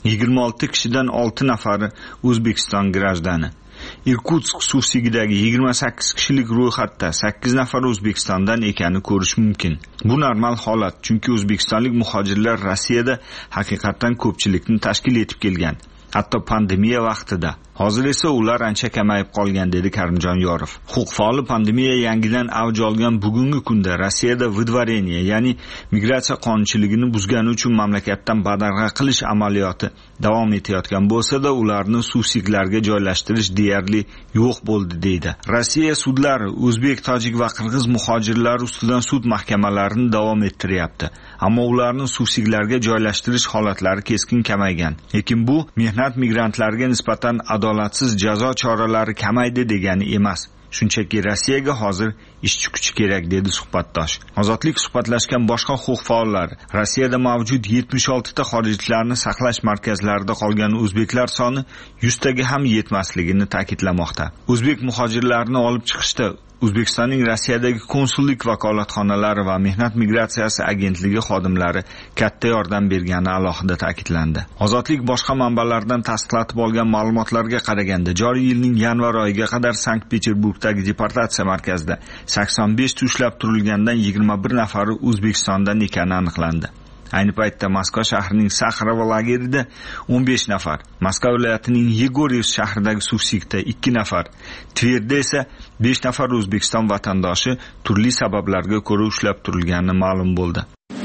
26 kishidan 6 nafari O'zbekiston grajdani. Irkutsk suvsigidagi 28 kishilik ro'yxatda 8 nafar O'zbekistondan ekani ko'rish mumkin. Bu normal holat, chunki o'zbekistonlik muhojirlar Rossiyada haqiqatan ko'pchilikni tashkil etib kelgan. Hatto pandemiya vaqtida. Hozir esa ular ancha kamayib qolgan, dedi Karimjon Yorov. Huquq faoli pandemiya yangidan avj olgan bugungi kunda Rossiyada vidvareniya, ya'ni migratsiya qonunchiligini buzgani uchun mamlakatdan badarg'a qilish amaliyoti davom etayotgan bo'lsa-da, ularni suvsiglarga joylashtirish deyarli yo'q bo'ldi, deydi. Rossiya sudlari o'zbek, tojik va qirg'iz muhojirlari ustidan sud mahkamalarini davom ettiryapti. Ammo ularni suvsiglarga joylashtirish holatlari keskin kamaygan. Lekin bu mehnat migrantlarga nisbatan adolatsiz jazo choralari kamaydi degani emas. Shunchaki Rossiyaga hozir ishchi kuchi kerak, dedi suhbatdosh. Ozodlik suhbatlashgan boshqa huquq faollari Rossiyada mavjud 76 ta xorijliklarni saqlash markazlarida qolgan o'zbeklar soni 100 taga ham yetmasligini ta'kidlamoqda. O'zbek muhojirlarini olib chiqishda O'zbekistonning Rossiyadagi konsullik vakolatxonalari va mehnat migratsiyasi agentligi xodimlari katta yordam bergani alohida ta'kidlandi. Ozodlik boshqa manbalardan tasdiqlatib olgan ma'lumotlarga qaraganda, joriy yilning yanvar oyiga qadar Sankt-Peterburgdagi deportatsiya markazida 85 ushlab turilgandan 21 nafari O'zbekistondan ekani aniqlandi. Ayni paytda Moskva shahrining Saxarova lagerida 15 nafar, Moskva viloyatining Yegoryev shahridagi Suvsikda 2 nafar, Tverda esa 5 nafar O'zbekiston vatandoshi turli sabablarga ko'ra ushlab turilgani ma'lum bo'ldi.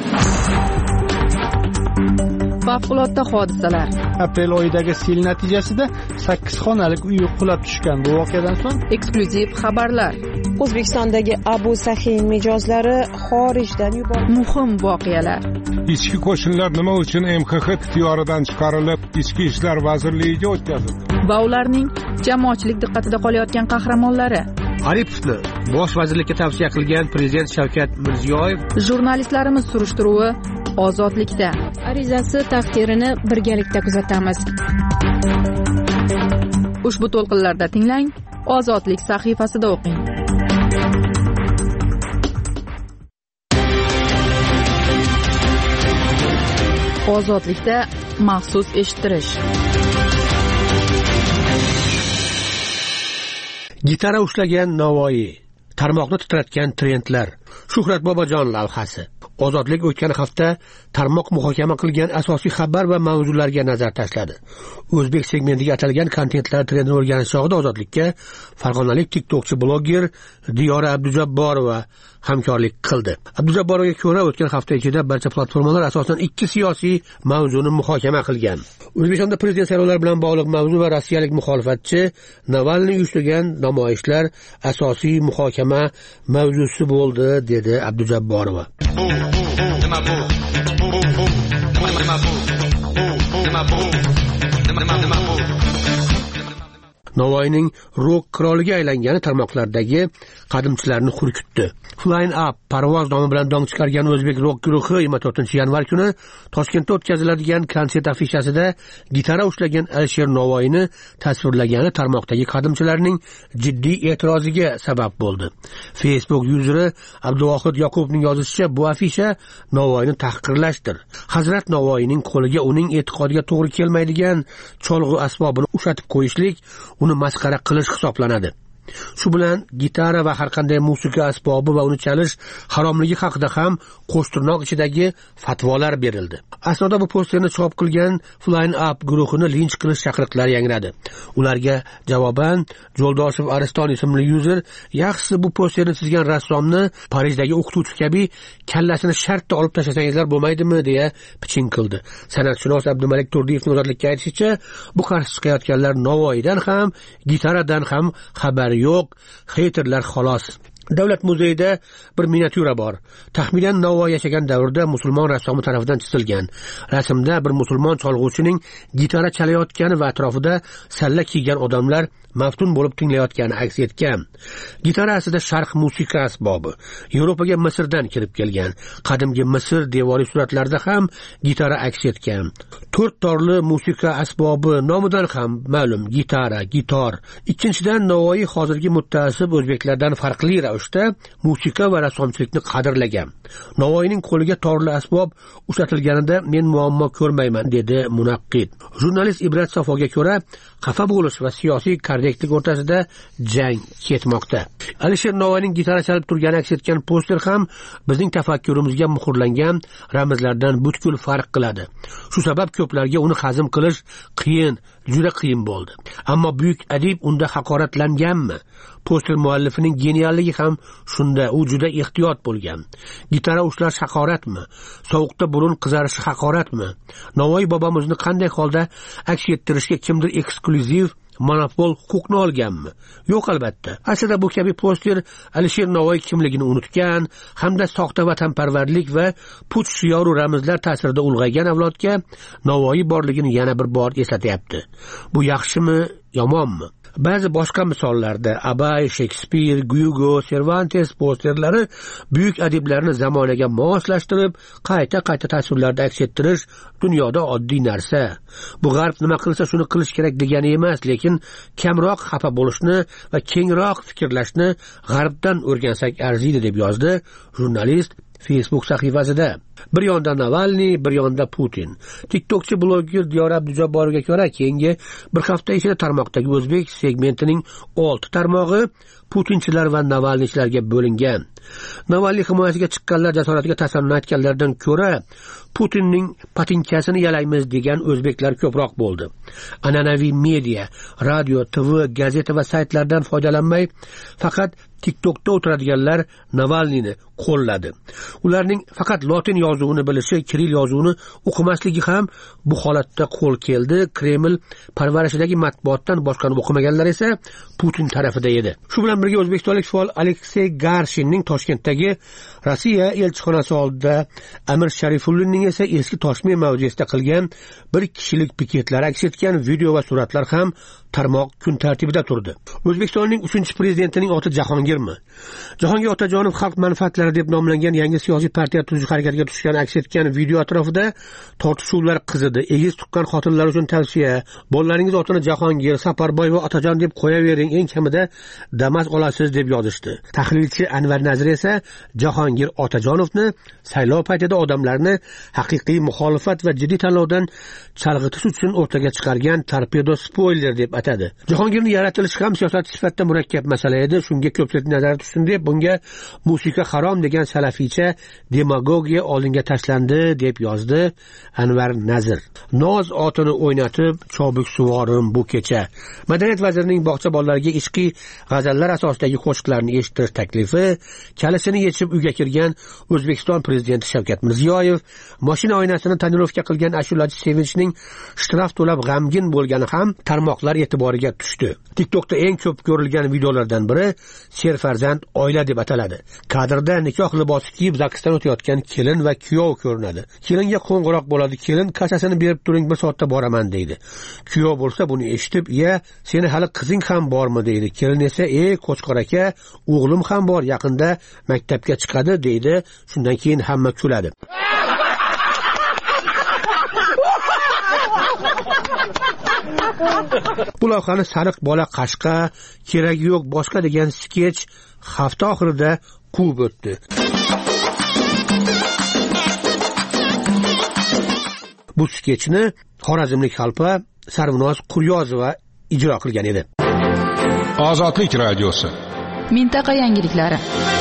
Favqulodda hodisalar. Aprel oyidagi sel natijasida 8 xonalik uy qulab tushgan. Bu voqeadan so'ng eksklyuziv xabarlar. O'zbekistondagi Abu Sahin mijozlari xorijdan yuborildi. Muhim voqealar. Ichki qo'shinlar nima uchun MXX ixtiyoridan chiqarilib, Ichki ishlar vazirligiga o'tkazildi? Va ularning jamoatchilik diqqatida qolayotgan qahramonlari. Aripovni bosh vazirlikka tavsiya qilgan prezident Shavkat Mirziyoyev. Jurnalistlarimiz surishtiruvi Ozodlikda. Arizasi taqdirini birgalikda kuzatamiz. Ushbu to'lqinlarda tinglang, Ozodlik sahifasida o'qing. Ozodlikda maxsus eshittirish. Gitara ushlagan Navoiy, tarmoqni titratgan trendlar. Shuhrat Bobojon lavhasi. Ozodlik o'tgan hafta tarmoq muhokama qilgan asosiy xabar va mavzularga nazar tashladi. O'zbek segmentiga atalgan kontentlar trendini o'rganish chog'ida Ozodlikka farg'onalik TikTokchi bloger Diyora Abdujabborova hamkorlik qildi. Abdujabborovga ko'ra, o'tgan hafta ichida barcha platformalar asosan 2 siyosiy mavzuni muhokama qilgan. O'zbekistonda prezident saylovlari bilan bog'liq mavzu va rossiyalik muxolifatchi Navalniy uyushtirgan namoyishlar asosiy muhokama mavzusi bo'ldi, dedi Abdujabborova. Navoiyning rock qiroliga aylangani tarmoqlardagi qadimchilarni hurkitdi. Flying Up parvoz nomi bilan dong chiqargan o'zbek rock guruhi 24-yanvar kuni Toshkentda o'tkaziladigan konsert afishasida gitara ushlagan Alisher Navoiyni tasvirlagani tarmoqdagi qadimchilarning jiddiy e'tiroziga sabab bo'ldi. Facebook yuzeri Abduvohid Yoqubning yozishicha, bu afisha Navoiyni tahqirlashdir. Hazrat Navoiyning qo'liga uning e'tiqodiga to'g'ri kelmaydigan cholg'u asbobini ushatib qo'yishlik uni masxara qilish hisoblanadi. Shu bilan gitara va har qanday musiqa asbobi va uni chalish haromligi haqida ham qo'shtirnoq ichidagi fatvolar berildi. Aslida bu posterni chop qilgan Flying Up guruhini linch qilish chaqiriqlari yangradi. Ularga javoban Jo'ldoshev Ariston ismli yuzer, yaxshisi bu posterni chizgan rassomni Parijdagi o'qituvchi kabi kallasini shartda olib tashlasangizlar bo'lmaydimi, deya piching qildi. San'atshunos Abdumalik Turdiyevning Ozodlikka aytishicha, bu qarshi chiqayotganlar Navoiydan ham, gitaradan ham xabar yo'q, xeyterlar xolos. Davlat muzeyida bir miniatyura bor. Taxminan Navoiy yashagan davrda musulmon rassomi tomonidan chizilgan. Rasmda bir musulmon cholg'uvchining gitara chalayotgani va atrofida salla kiygan odamlar maftun bo'lib tinglayotgani aks etgan. Gitara aslida sharq musiqa asbobi. Yevropaga Misrdan kirib kelgan. Qadimgi Misr devoriy suratlarida ham gitara aks etgan. 4 torli musiqa asbobi nomidan ham ma'lum gitara, gitor. Ikkinchidan Navoiy hozirgi mutta'assib o'zbeklardan farqli ravishda musiqa va rassomchilikni qadrlagan. Navoiyning qo'liga torli asbob ushlatilganida men muammo ko'rmayman, dedi munaqqid. Jurnalist Ibrat Safoga ko'ra, xafa bo'lish va siyosiy korrektlik o'rtasida jang ketmoqda. Alisher Navoiyning gitara chalib turgani aks etgan poster ham bizning tafakkurimizga muhrlangan ramzlardan butkul farq qiladi. Shu sabab ko'plarga uni hazm qilish qiyin, juda qiyin bo'ldi. Ammo buyuk adib unda haqoratlanganmi? Poster muallifining genialligi ham shunda, u juda ehtiyot bo'lgan. Gitara ushlash haqoratmi? Sovuqda burun qizarishi haqoratmi? Navoiy bobomizni qanday holda aks ettirishga kimdir eksklyuziv monopol huquqni olganmi? Yo'q, albatta. Aslida bu kabi poster Alisher Navoiy kimligini unutgan hamda soxta vatanparvarlik va puch shiyoru ramzlar ta'sirida ulg'aygan avlodga Navoiy borligini yana bir bor eslatyapti. Bu yaxshimi, yomonmi? Ba'zi boshqa misollarda Abay, Shekspir, Hugo, Cervantes posterlari buyuk adiblarni zamonaga moslashtirib, qayta tasvirlarda aks ettirish dunyoda oddiy narsa. Bu g'arb nima qilsa shuni qilish kerak degani emas, lekin kamroq xafa bo'lishni va kengroq fikrlashni g'arbdan o'rgansak arziydi, deb yozdi jurnalist Facebook sahifasida. Bir yonda Navalniy, bir yonda Putin. TikTokchi bloger Diyor Abdujabborovga ko'ra, keyingi bir hafta ichida tarmoqdagi o'zbek segmentining 6 tarmog'i Putinchilar va Navalniychilarga bo'lingan. Navalniy himoyasiga chiqqanlar jasoratiga tasanno aytganlardan ko'ra, Putinning patinkasini yalaymiz degan o'zbeklar ko'proq bo'ldi. An'anaviy media, radio, TV, gazeta va saytlardan foydalanmay faqat TikTokda o'tiradiganlar Navalniyni qo'lladi. Ularning faqat lotin yozuvini bilishi, kiril yozuvini o'qimasligi ham bu holatda qo'l keldi. Kreml parvarishidagi matbuotdan boshqani o'qimaganlar esa Putin tarafida edi. Shu bilan birga o'zbekistonlik faol Aleksey Garshinning Toshkentdagi Rossiya elchixonasi oldida Amir Sharifullinning esa eski Toshkent mavzesida qilgan bir kishilik piketlar aks etgan video va suratlar ham tarmoq kun tartibida turdi. O'zbekistonning 3-prezidentining oti Jahongirmi? Jahongir Otajonov xalq manfaatlari deb nomlangan yangi siyosiy partiya tuzish harakatiga tushgan aks etgan video atrofida tortishuvlar qizidi. Egiz tuqqan xotinlar uchun tavsiya: bolalaringiz otini Jahongir, Saparboy va Otajon deb qo'yavering, eng kamida Damas olasiz deb yozishdi. Tahlilchi Anvar Nazir esa Jahongir Otajonovni saylov paytida odamlarni haqiqiy muxolifat va jiddiy tanlovdan chalg'itish uchun o'rtaga chiqargan torpedo spoiler deb atadi. Jahongirning yaratilishi ham siyosat sifatida murakkab masala edi. Shunga ko'pchilik nazar tushsin deb bunga musiqa harom degan salafiycha demagogiya oldinga tashlandi deb yozdi Anvar Nazir. Noz otini o'ynatib chobuk suvorim bu kecha. Madaniyat vazirining bog'cha bolalariga ishqiy g'azallar asosidagi qo'shiqlarni eshitish taklifi, kalisini yechib uyga kirgan O'zbekiston prezidenti Shavkat Mirziyoyev, mashina oynasini tonirovka qilgan ashulachi Sevinchning shtraf to'lab g'amgin bo'lgani ham tarmoqlar e'tiboriga tushdi. TikTokda eng ko'p ko'rilgan videolardan biri Serfarzand oila deb ataladi. Kadrda nikoh libosi kiyib zaksdan o'tayotgan kelin va kuyov ko'rinadi. Kelinga qo'ng'iroq bo'ladi. Kelin kasasini berib turing, bir soatda boraman deydi. Kuyov bo'lsa buni eshitib, "Ya, seni hali qizing ham bormi?" deydi. Kelin esa, qo'chqor aka, o'g'lim ham bor, yaqinda maktabga chiqadi" deydi. Shundan keyin hamma kuladi. Bu lavhani Sariq bola qashqa, keragi yo'q boshqa degan sketch hafta oxirida quvib o'tdi. Bu sketchni xorazmlik xalpa Sarvinoz Quryozova ijro qilgan edi. Ozodlik radiosi. Mintaqa yangiliklari.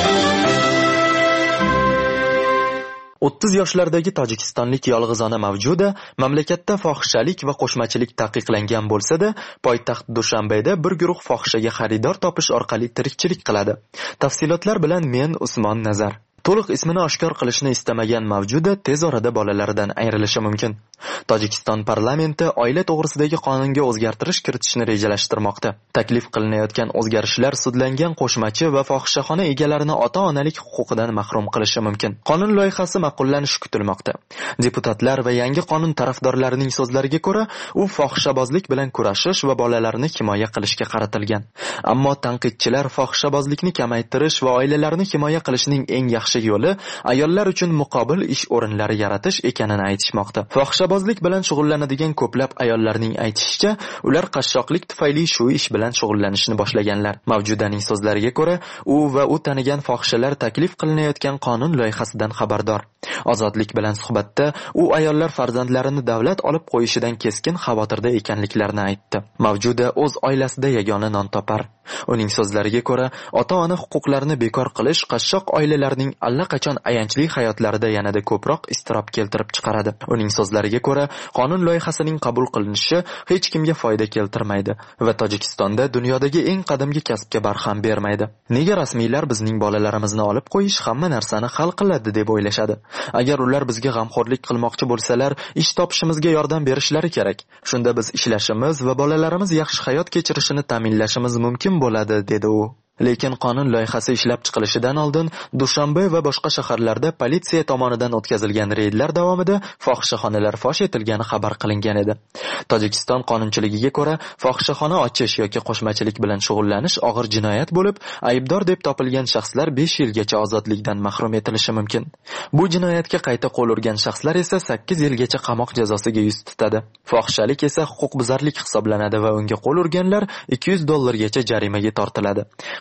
30 yoshlardagi tojikistonlik yolg'izona Mavjuda mamlakatda fohishalik va qo'shmachilik taqiqlangan bo'lsa-da, poytaxt Dushanbeda bir guruh fohishaga xaridor topish orqali tirikchilik qiladi. Tafsilotlar bilan men Usmon Nazar. To'liq ismini oshkor qilishni istamagan Mavjuda tez orada bolalaridan ayrilishi mumkin. Tojikiston parlamenti oila to'g'risidagi qonunga o'zgartirish kiritishni rejalashtirmoqda. Taklif qilinayotgan o'zgarishlar sudlangan qo'shmachi va fohishaxona egalarini ota-onalik huquqidan mahrum qilishi mumkin. Qonun loyihasi ma'qullanishi kutilmoqda. Deputatlar va yangi qonun tarafdorlarining so'zlariga ko'ra, u fohishabozlik bilan kurashish va bolalarni himoya qilishga qaratilgan. Ammo tanqidchilar fohishabozlikni kamaytirish va oilalarni himoya qilishning eng yaxshi yo'li ayollar uchun muqobil ish o'rinlari yaratish ekanini aytishmoqda. Fohishabozlik bilan shug'ullanadigan ko'plab ayollarning aytishicha, ular qashshoqlik tufayli shu ish bilan shug'ullanishni boshlaganlar. Mavjudaning so'zlariga ko'ra, u va u tanigan fohishalar taklif qilinayotgan qonun loyihasidan xabardor. Ozodlik bilan suhbatda u ayollar farzandlarini davlat olib qo'yishidan keskin xavotirda ekanliklarini aytdi. Mavjuda o'z oilasida yagona non topar. Uning so'zlariga ko'ra, ota-ona huquqlarini bekor qilish qashshoq oilalarning allaqachon ayanchli hayotlarida yanada ko'proq iztirob keltirib chiqaradi. Uning so'zlariga ko'ra, qonun loyihasining qabul qilinishi hech kimga foyda keltirmaydi va Tojikistonda dunyodagi eng qadimgi kasbga barham bermaydi. Nega rasmiylar bizning bolalarimizni olib qo'yish hamma narsani hal qiladi deb o'ylashadi? Agar ular bizga g'amxo'rlik qilmoqchi bo'lsalar, ish topishimizga yordam berishlari kerak. Shunda biz ishlashimiz va bolalarimiz yaxshi hayot kechirishini ta'minlashimiz mumkin bo'ladi, dedi u. Lekin qonun loyihasi ishlab chiqilishidan oldin Dushanbe va boshqa shaharlarda politsiya tomonidan o'tkazilgan reydlar davomida fohishaxonalar fosh etilgani xabar qilingan edi. Tojikiston qonunchiligiga ko'ra, fohishaxona ochish yoki qo'shmachilik bilan shug'ullanish og'ir jinoyat bo'lib, aybdor deb topilgan shaxslar 5 yilgacha ozodlikdan mahrum etilishi mumkin. Bu jinoyatga qayta qo'l urgan shaxslar esa 8 yilgacha qamoq jazosiga yuz tutadi. Fohishalik esa huquqbuzarlik hisoblanadi va unga qo'l urganlar $200 gacha jarimaga tortiladi.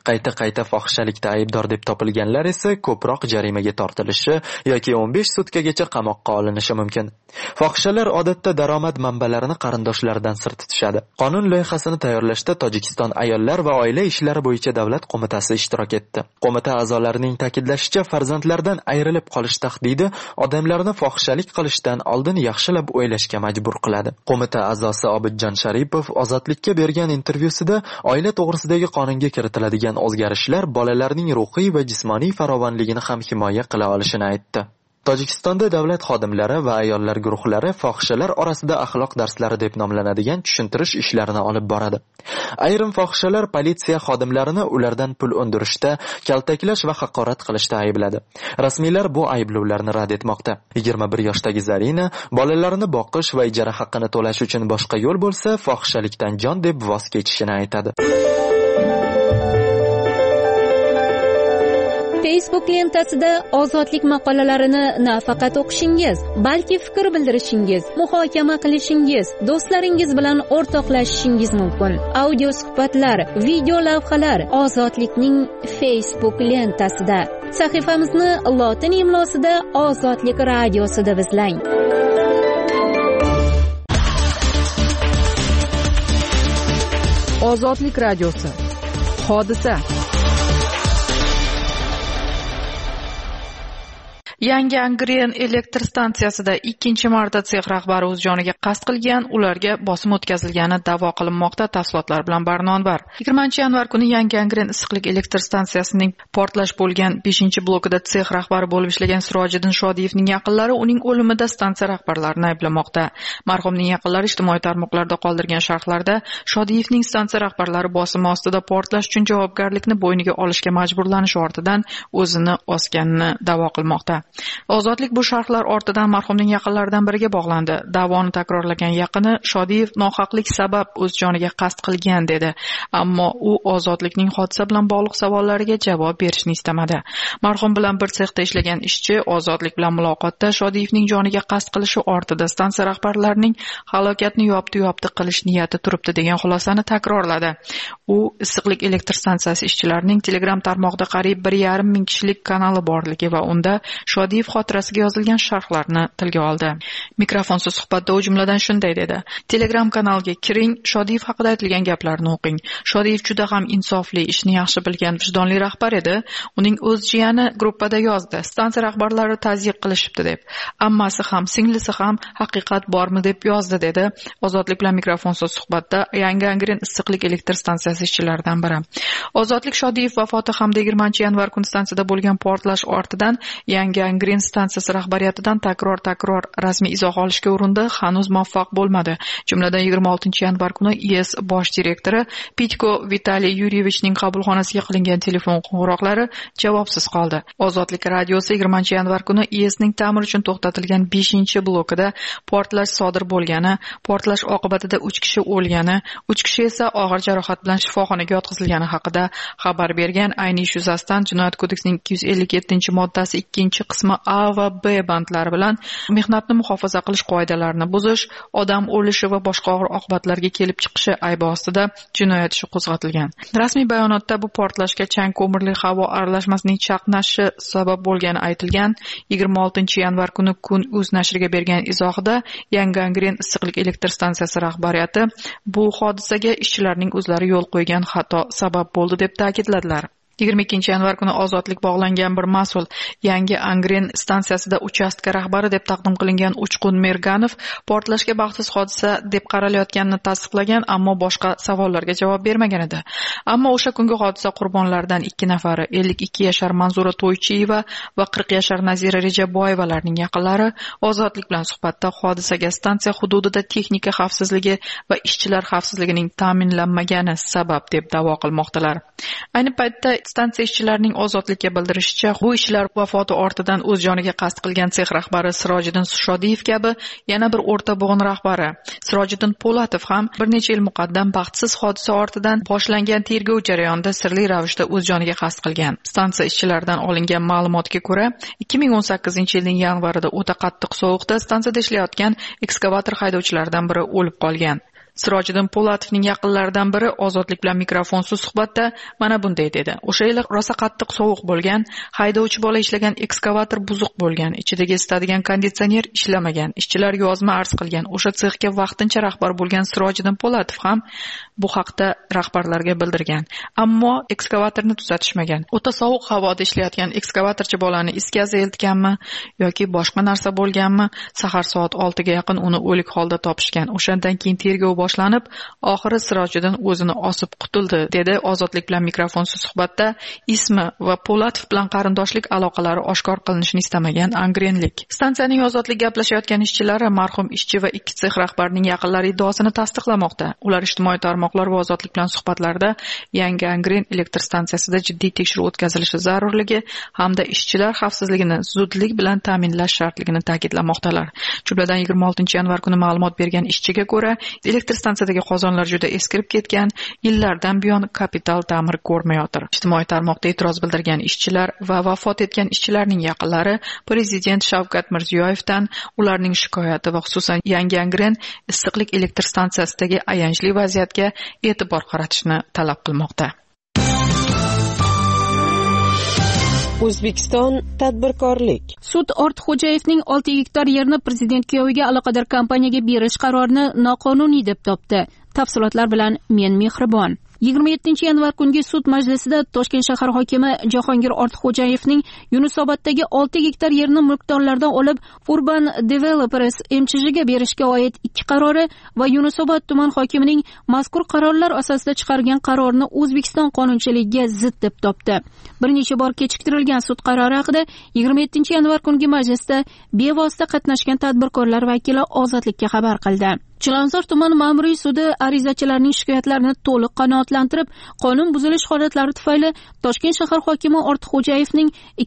Qayta fohishalikda aybdor deb topilganlar esa ko'proq jarimaga tortilishi yoki 15 sutkagacha qamoqqa olinishi mumkin. Fohishalar odatda daromad manbalarini qarindoshlaridan sir tutishadi. Qonun loyihasini tayyorlashda Tojikiston ayollar va oila ishlari bo'yicha davlat qo'mitasi ishtirok etdi. Qo'mita a'zolarining ta'kidlashicha, farzandlardan ayrilib qolish tahdidi odamlarni fohishalik qilishdan oldin yaxshilab o'ylashga majbur qiladi. Qo'mita a'zosi Obidjon Sharipov Ozodlikka bergan intervyusida oila to'g'risidagi qonunga kiritiladigan o'zgarishlar bolalarning ruhiy va jismoniy farovonligini ham himoya qila olishini aytdi. Tojikistonda davlat xodimlari va ayollar guruhlari fohishalar orasida axloq darslari deb nomlanadigan tushuntirish ishlarini olib boradi. Ayrim fohishalar politsiya xodimlarini ulardan pul undirishda, kaltaklash va haqorat qilishda aybladi. Rasmiylar bu ayblovlarni rad etmoqda. 21 yoshdagi Zarina bolalarini boqish va ijara haqqini to'lash uchun boshqa yo'l bo'lsa, fohishalikdan jon deb voz kechishini aytadi. Facebook lentasida ozodlik maqolalarini nafaqat o'qishingiz, balki fikr bildirishingiz, muhokama qilishingiz, do'stlaringiz bilan o'rtoqlashishingiz mumkin. Audio suhbatlar, video lavhalar Ozodlikning Facebook lentasida. Sahifamizni lotin imlosida Ozodlik radiosi deb izlang. Ozodlik radiosi. Hodisa. Yangi Angren elektr stansiyasida 2-marta sex rahbari o'z joniga qasd qilgan, ularga bosim o'tkazilgani da'vo qilinmoqda. Tafsilotlar bilan Barnonbar. 20-yanvar kuni Yangi Angren issiqlik elektr stansiyasining portlash bo'lgan 5-blokida sex rahbari bo'lib ishlagan Sirojiddin Shodiyevning yaqinlari uning o'limida stansiya rahbarlarini ayblamoqda. Marhumning yaqinlari ijtimoiy tarmoqlarda qoldirgan sharhlarda Shodiyevning stansiya rahbarlari bosimi ostida portlash uchun javobgarlikni bo'yniga olishga majburlanishi ortidan o'zini osganini da'vo qilmoqda. Ozodlik bu sharhlar ortidan marhumning yaqinlaridan biriga bog'landi. Da'voni takrorlagan yaqini Shodiyev nohaqlik sabab o'z joniga qasd qilgan dedi, ammo u Ozodlikning hodisa bilan bog'liq savollariga javob berishni istamadi. Marhum bilan bir sexda ishlagan ishchi Ozodlik bilan muloqotda Shodiyevning joniga qasd qilishi ortida stansiya rahbarlarining halokatni yopti qilish niyati turibdi degan xulosani takrorladi. U issiqlik elektr stansiyasi ishchilarining Telegram tarmog'ida qariyb 1,5 ming kishilik kanali borligi va unda Shodiyev xotirasiga yozilgan sharhlarni tilga oldi. Mikrofonsiz suhbatda u jumladan shunday dedi: Telegram kanaliga kiring, Shodiyev haqida aytilgan gaplarni o'qing. Shodiyev juda ham insofli, ishni yaxshi bilgan, vijdonli rahbar edi. Uning o'z jiyani gruppada yozdi. Stansiya rahbarlari tazyiq qilishibdi deb. Ammasi ham, singlisi ham haqiqat bormi deb yozdi dedi. Ozodlik bilan mikrofonsiz suhbatda Yangi Angren issiqlik elektr stansiyasi ishchilaridan biri. Ozodlik Shodiyev vafoti hamda 20-yanvar kuni stansiyada bo'lgan portlash ortidan Yangi Angren stansiyasi rahbariyatidan takror rasmiy izoh olishga urindi, hanuz muvaffaq bo'lmadi. Jumladan 26-yanvar kuni IS bosh direktori Pitko Vitaliy Yuryevichning qabulxonasiga qilingan telefon qo'ng'iroqlari javobsiz qoldi. Ozodlik radiosi 20-yanvar kuni ISning ta'mir uchun to'xtatilgan 5-blokida portlash sodir bo'lgani, portlash oqibatida 3 kishi o'lgani, 3 kishi esa og'ir jarohat bilan shifoxonaga yotqizilgani haqida xabar bergan. Ayni ish yuzasidan Jinoyat kodeksining 257-moddasi 2-qismi A va B bandlari bilan mehnatni muhofaza qilish qoidalarini buzish, odam o'lishi va boshqa og'ir oqibatlarga kelib chiqishi aybi ostida jinoyat ishi qo'zg'atilgan. Rasmiy bayonotda bu portlashga chang ko'mirli havo aralashmasining chaqnashi sabab bo'lgani aytilgan. 26-yanvar kuni Kun.uz nashriga bergan izohida Yangi Angren issiqlik elektr stansiyasi rahbariyati bu hodisaga ishchilarning o'zlari yo'l qo'ygan xato sabab bo'ldi deb ta'kidladilar. 22-yanvar kuni Ozodlik bog'langan bir mas'ul Yangi Angren stansiyasida uchastka rahbari deb taqdim qilingan Uchqun Merganov portlashga baxtsiz hodisa deb qaralayotganini tasdiqlagan, ammo boshqa savollarga javob bermagan edi. Ammo o'sha kungi hodisa qurbonlaridan 2 nafari 52 yashar Manzura To'ychiyeva va 40 yashar Nazira Rejaboyevalarning yaqinlari Ozodlik bilan suhbatda hodisaga stansiya hududida texnika xavfsizligi va ishchilar xavfsizligining ta'minlanmagani sabab deb da'vo qilmoqdalar. Ayni paytda stansiya ishchilarining Ozodlikka bildirishicha, bu ishchilar vafoti ortidan o'z joniga qasd qilgan sex rahbari Sirojiddin Shodiyev kabi yana bir o'rta bo'g'in rahbari Sirojiddin Po'latov ham bir necha yil muqaddam baxtsiz hodisa ortidan boshlangan tergov jarayonida sirli ravishda o'z joniga qasd qilgan. Stansiya ishchilaridan olingan ma'lumotga ko'ra, 2018-yilning yanvarida o'ta qattiq sovuqda stansiyada ishlayotgan ekskavator haydovchilaridan biri o'lib qolgan. Sirojiddin Po'latovning yaqinlaridan biri Ozodlik bilan mikrofonsiz suhbatda mana bunday dedi. O'sha yili rosa qattiq sovuq bo'lgan, haydovchi bola ishlagan ekskavator buzuq bo'lgan, ichidagi isitadigan konditsioner ishlamagan, ishchilar yozma arz qilgan. O'sha sexga vaqtincha rahbar bo'lgan Sirojiddin Po'latov ham bu haqda rahbarlarga bildirgan. Ammo ekskavatorni tuzatishmagan. O'ta sovuq havoda ishlayotgan ekskavatorchi bolani iskazga eltganmi yoki boshqa narsa bo'lganmi? Sahar soat 6 ga yaqin uni o'lik holda topishgan. O'shandan keyin tergov boshlanib, oxiri Sirojiddin o'zini osib qutuldi, dedi Ozodlik bilan mikrofonsiz suhbatda ismi va Po'latov bilan qarindoshlik aloqalari oshkor qilinishini istamagan angrenlik. Stansiyaning Ozodlik gaplashayotgan ishchilari marhum ishchi va ikki sex rahbarining yaqinlari iddaosini tasdiqlamoqda. Ular ijtimoiy tarmoqlar va Ozodlik bilan suhbatlarda yangi angren elektr stansiyasida jiddiy tekshiruv o'tkazilishi zarurligi hamda ishchilar xavfsizligini zudlik bilan ta'minlash shartligini ta'kidlamoqdalar. Jumladan 26 yanvar kuni ma'lumot bergan ishchiga ko'ra, elektr stansiyadagi qozonlar juda eskirib ketgan, yillardan buyon kapital ta'mir ko'rmayotir. Ijtimoiy tarmoqda e'tiroz bildirgan ishchilar va vafot etgan ishchilarning yaqinlari Prezident Shavkat Mirziyoyevdan ularning shikoyati va xususan yangi angren issiqlik elektr stansiyasidagi ayanchli vaziyatga e'tibor qaratishni talab qilmoqda. O'zbekiston tadbirkorlik. Sud Ortiqxo'jayevning 6 gektar yerni prezident kuyoviga aloqador kompaniyaga berish qarorini noqonuniy deb topdi. Tafsilotlar bilan men Mehribon. 27 yanvar kungi sud majlisida Toshkent shahar hokimi Jahongir Ortiqxo'jayevning Yunusoboddagi 6 gektar yerni mulkdorlardan olib Urban Developers MCHga berishga oid 2 qarori va Yunusobod tuman hokimining mazkur qarorlar asosida chiqargan qarorini O'zbekiston qonunchiligiga zid deb topdi. Bir necha bor kechiktirilgan sud qarori haqida 27 yanvar kungi majlisda bevosita qatnashgan tadbirkorlar vakili Ozodlikka xabar qildi. Chilonzor tuman ma'muriy sudi arizachilarning shikoyatlarini to'liq qanoatlantirib, qonun buzilish holatlari tufayli Toshkent shahar hokimi Ortiqxo'jayevning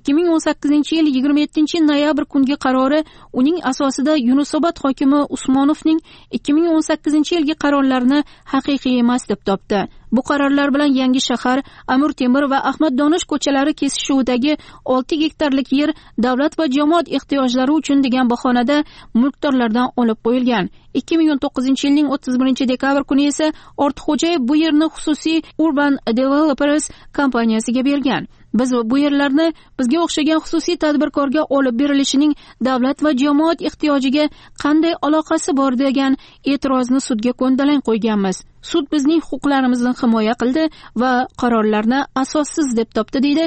2018-yil 27 noyabr kungi qarori uning asosida Yunusobod hokimi Usmonovning 2018-yilgi qarorlarini haqiqiy emas deb topdi. Bu qarorlar bilan Yangi shahar, Amir Temur va Ahmad Donish ko'chalari kesishuvidagi 6 gektarlik yer davlat va jamoat ehtiyojlari uchun degan bahonada mulkdorlardan olib qo'yilgan. 2019-yilning 31-dekabr kuni esa Ortiqxo'jayev bu yerni xususiy Urban Developers kompaniyasiga bergan. Biz bu yerlarni bizga o'xshagan xususiy tadbirkorga olib berilishining davlat va jamoat ehtiyojiga qanday aloqasi bor degan e'tirozni sudga ko'ndalang qo'yganmiz. Sud bizning huquqlarimizni himoya qildi va qarorlarni asossiz deb topdi, deydi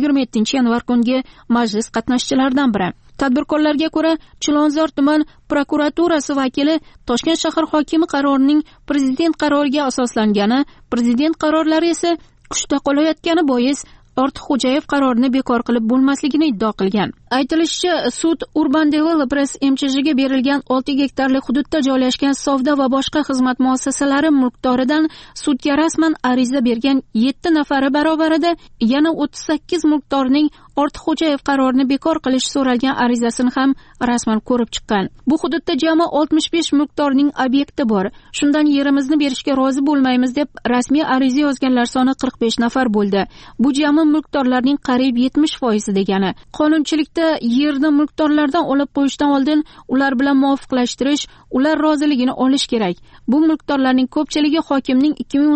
27 yanvar kungi majlis qatnashchilaridan biri. Tadbirkorlarga ko'ra, Chilonzor tuman prokuraturasi vakili Toshkent shahar hokimi qarorining prezident qaroriga asoslangani, prezident qarorlari esa kuchda qolayotgani bois Ortiqxo'jayev qarorini bekor qilib bo'lmasligini iddao qilgan. Aytilishicha, sud Urban Developers MCHga berilgan 6 gektarlik hududda joylashgan savdo va boshqa xizmat muassasalari mulkdoridan sudga rasman ariza bergan 7 nafari barobarida yana 38 mulkdorning Ortiqxo'jayev qarorini bekor qilish so'ralgan arizasini ham rasman ko'rib chiqqan. Bu hududda jami 65 mulkdorning obyekti bor. Shundan yerimizni berishga rozi bo'lmaymiz deb rasmiy ariza yozganlar soni 45 nafar bo'ldi. Bu jami mulkdorlarning qariyb 70% degani. Qonunchilikda yerni mulkdorlardan olib qo'yishdan oldin ular bilan muvofiqlashtirish, ular roziligini olish kerak. Bu mulkdorlarning ko'pchiligi hokimning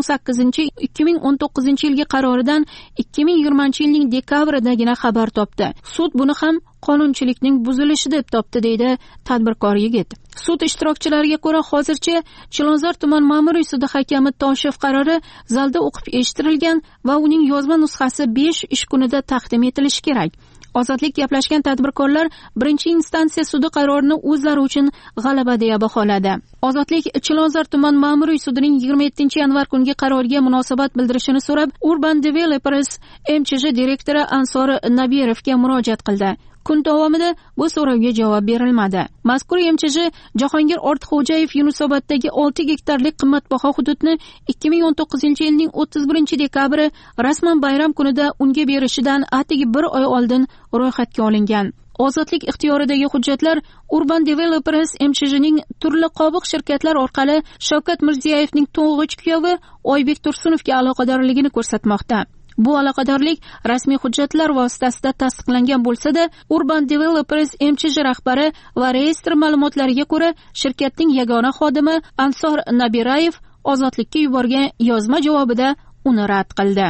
2018-2019-yilgi qaroridan 2020-yilning dekabridagina xabar topdi. Sud buni ham qonunchilikning buzilishi deb topdi, deydi tadbirkor yigit. Sud ishtirokchilariga ko'ra, hozircha Chilonzor tuman ma'muriy sudi hakami Toshev qarori zalda o'qib eshittirilgan va uning yozma nusxasi 5 ish kunida taqdim etilishi kerak. Ozodlik gaplashgan tadbirkorlar birinchi instansiya sudi qarorini o'zlari uchun g'alaba deya baholadi. Ozodlik Chilonzor tuman ma'muriy sudining 27 yanvar kungi qaroriga munosabat bildirishini so'rab, Urban Developers MCH direktori Ansor Nabirovga murojaat qildi. Kun davomida bu so'rovga javob berilmadi. Mazkur MCH Jahongir Ortiqxo'jayev Yunusoboddagi 6 gektarlik qimmatbaho hududni 2019-yilning 31-dekabri rasman bayram kunida unga berishidan atigi 1 oy oldin ro'yxatga olingan. Ozodlik ixtiyoridagi hujjatlar Urban Developers MCHning turli qobiq shirkatlar orqali Shavkat Mirziyoyevning to'ng'ich kuyovi Oybek Tursunovga aloqadorligini ko'rsatmoqda. Bu aloqadorlik rasmiy hujjatlar vositasida tasdiqlangan bo'lsa-da, Urban Developers MChJ rahbari va reyestr ma'lumotlariga ko'ra, shirkatning yagona xodimi Ansor Nabirayev Ozodlikka yuborgan yozma javobida uni rad qildi.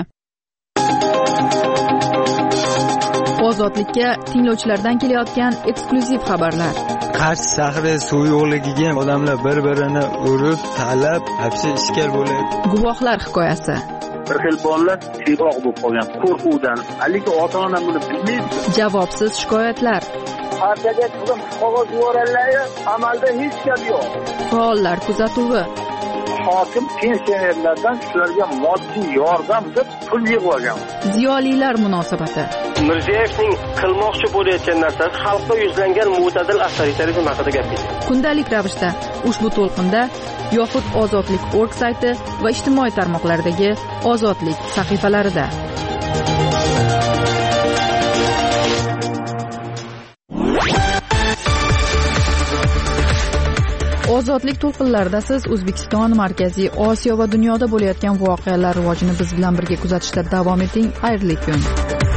Ozodlikka tinglovchilardan kelayotgan eksklyuziv xabarlar. Qarshi shahri suv yo'qligiga odamlar bir-birini urib, talab, hapsi ishkal bo'ladi. Guvohlar hikoyasi. Bir xil bolalar tiyroq bo'lib qolgan qo'rquvdan, haligi ota-ona buni bilmaydi. Javobsiz shikoyatlar. Partiyaga chiqib qog'oz yuborganlar, amalda hech gap yo'q. Faollar kuzatuvi. Hokim pensionerlardan shularga moddiy yordam deb pul yig'ib olgan. Ziyolilar munosabati. Mirziyoyevning qilmoqchi bo'layotgan narsasi xalqqa yuzlangan mo'tadil avtoritarizm haqida gapirdi. Kundalik ravishda ushbu to'lqinda yoxud ozodlik.org sayti va ijtimoiy tarmoqlardagi ozodlik sahifalarida. Ozodlik to'lqinlarida siz O'zbekiston, Markaziy Osiyo va dunyoda bo'layotgan voqealar rivojini biz bilan birga kuzatishda davom eting. Xayrli kun.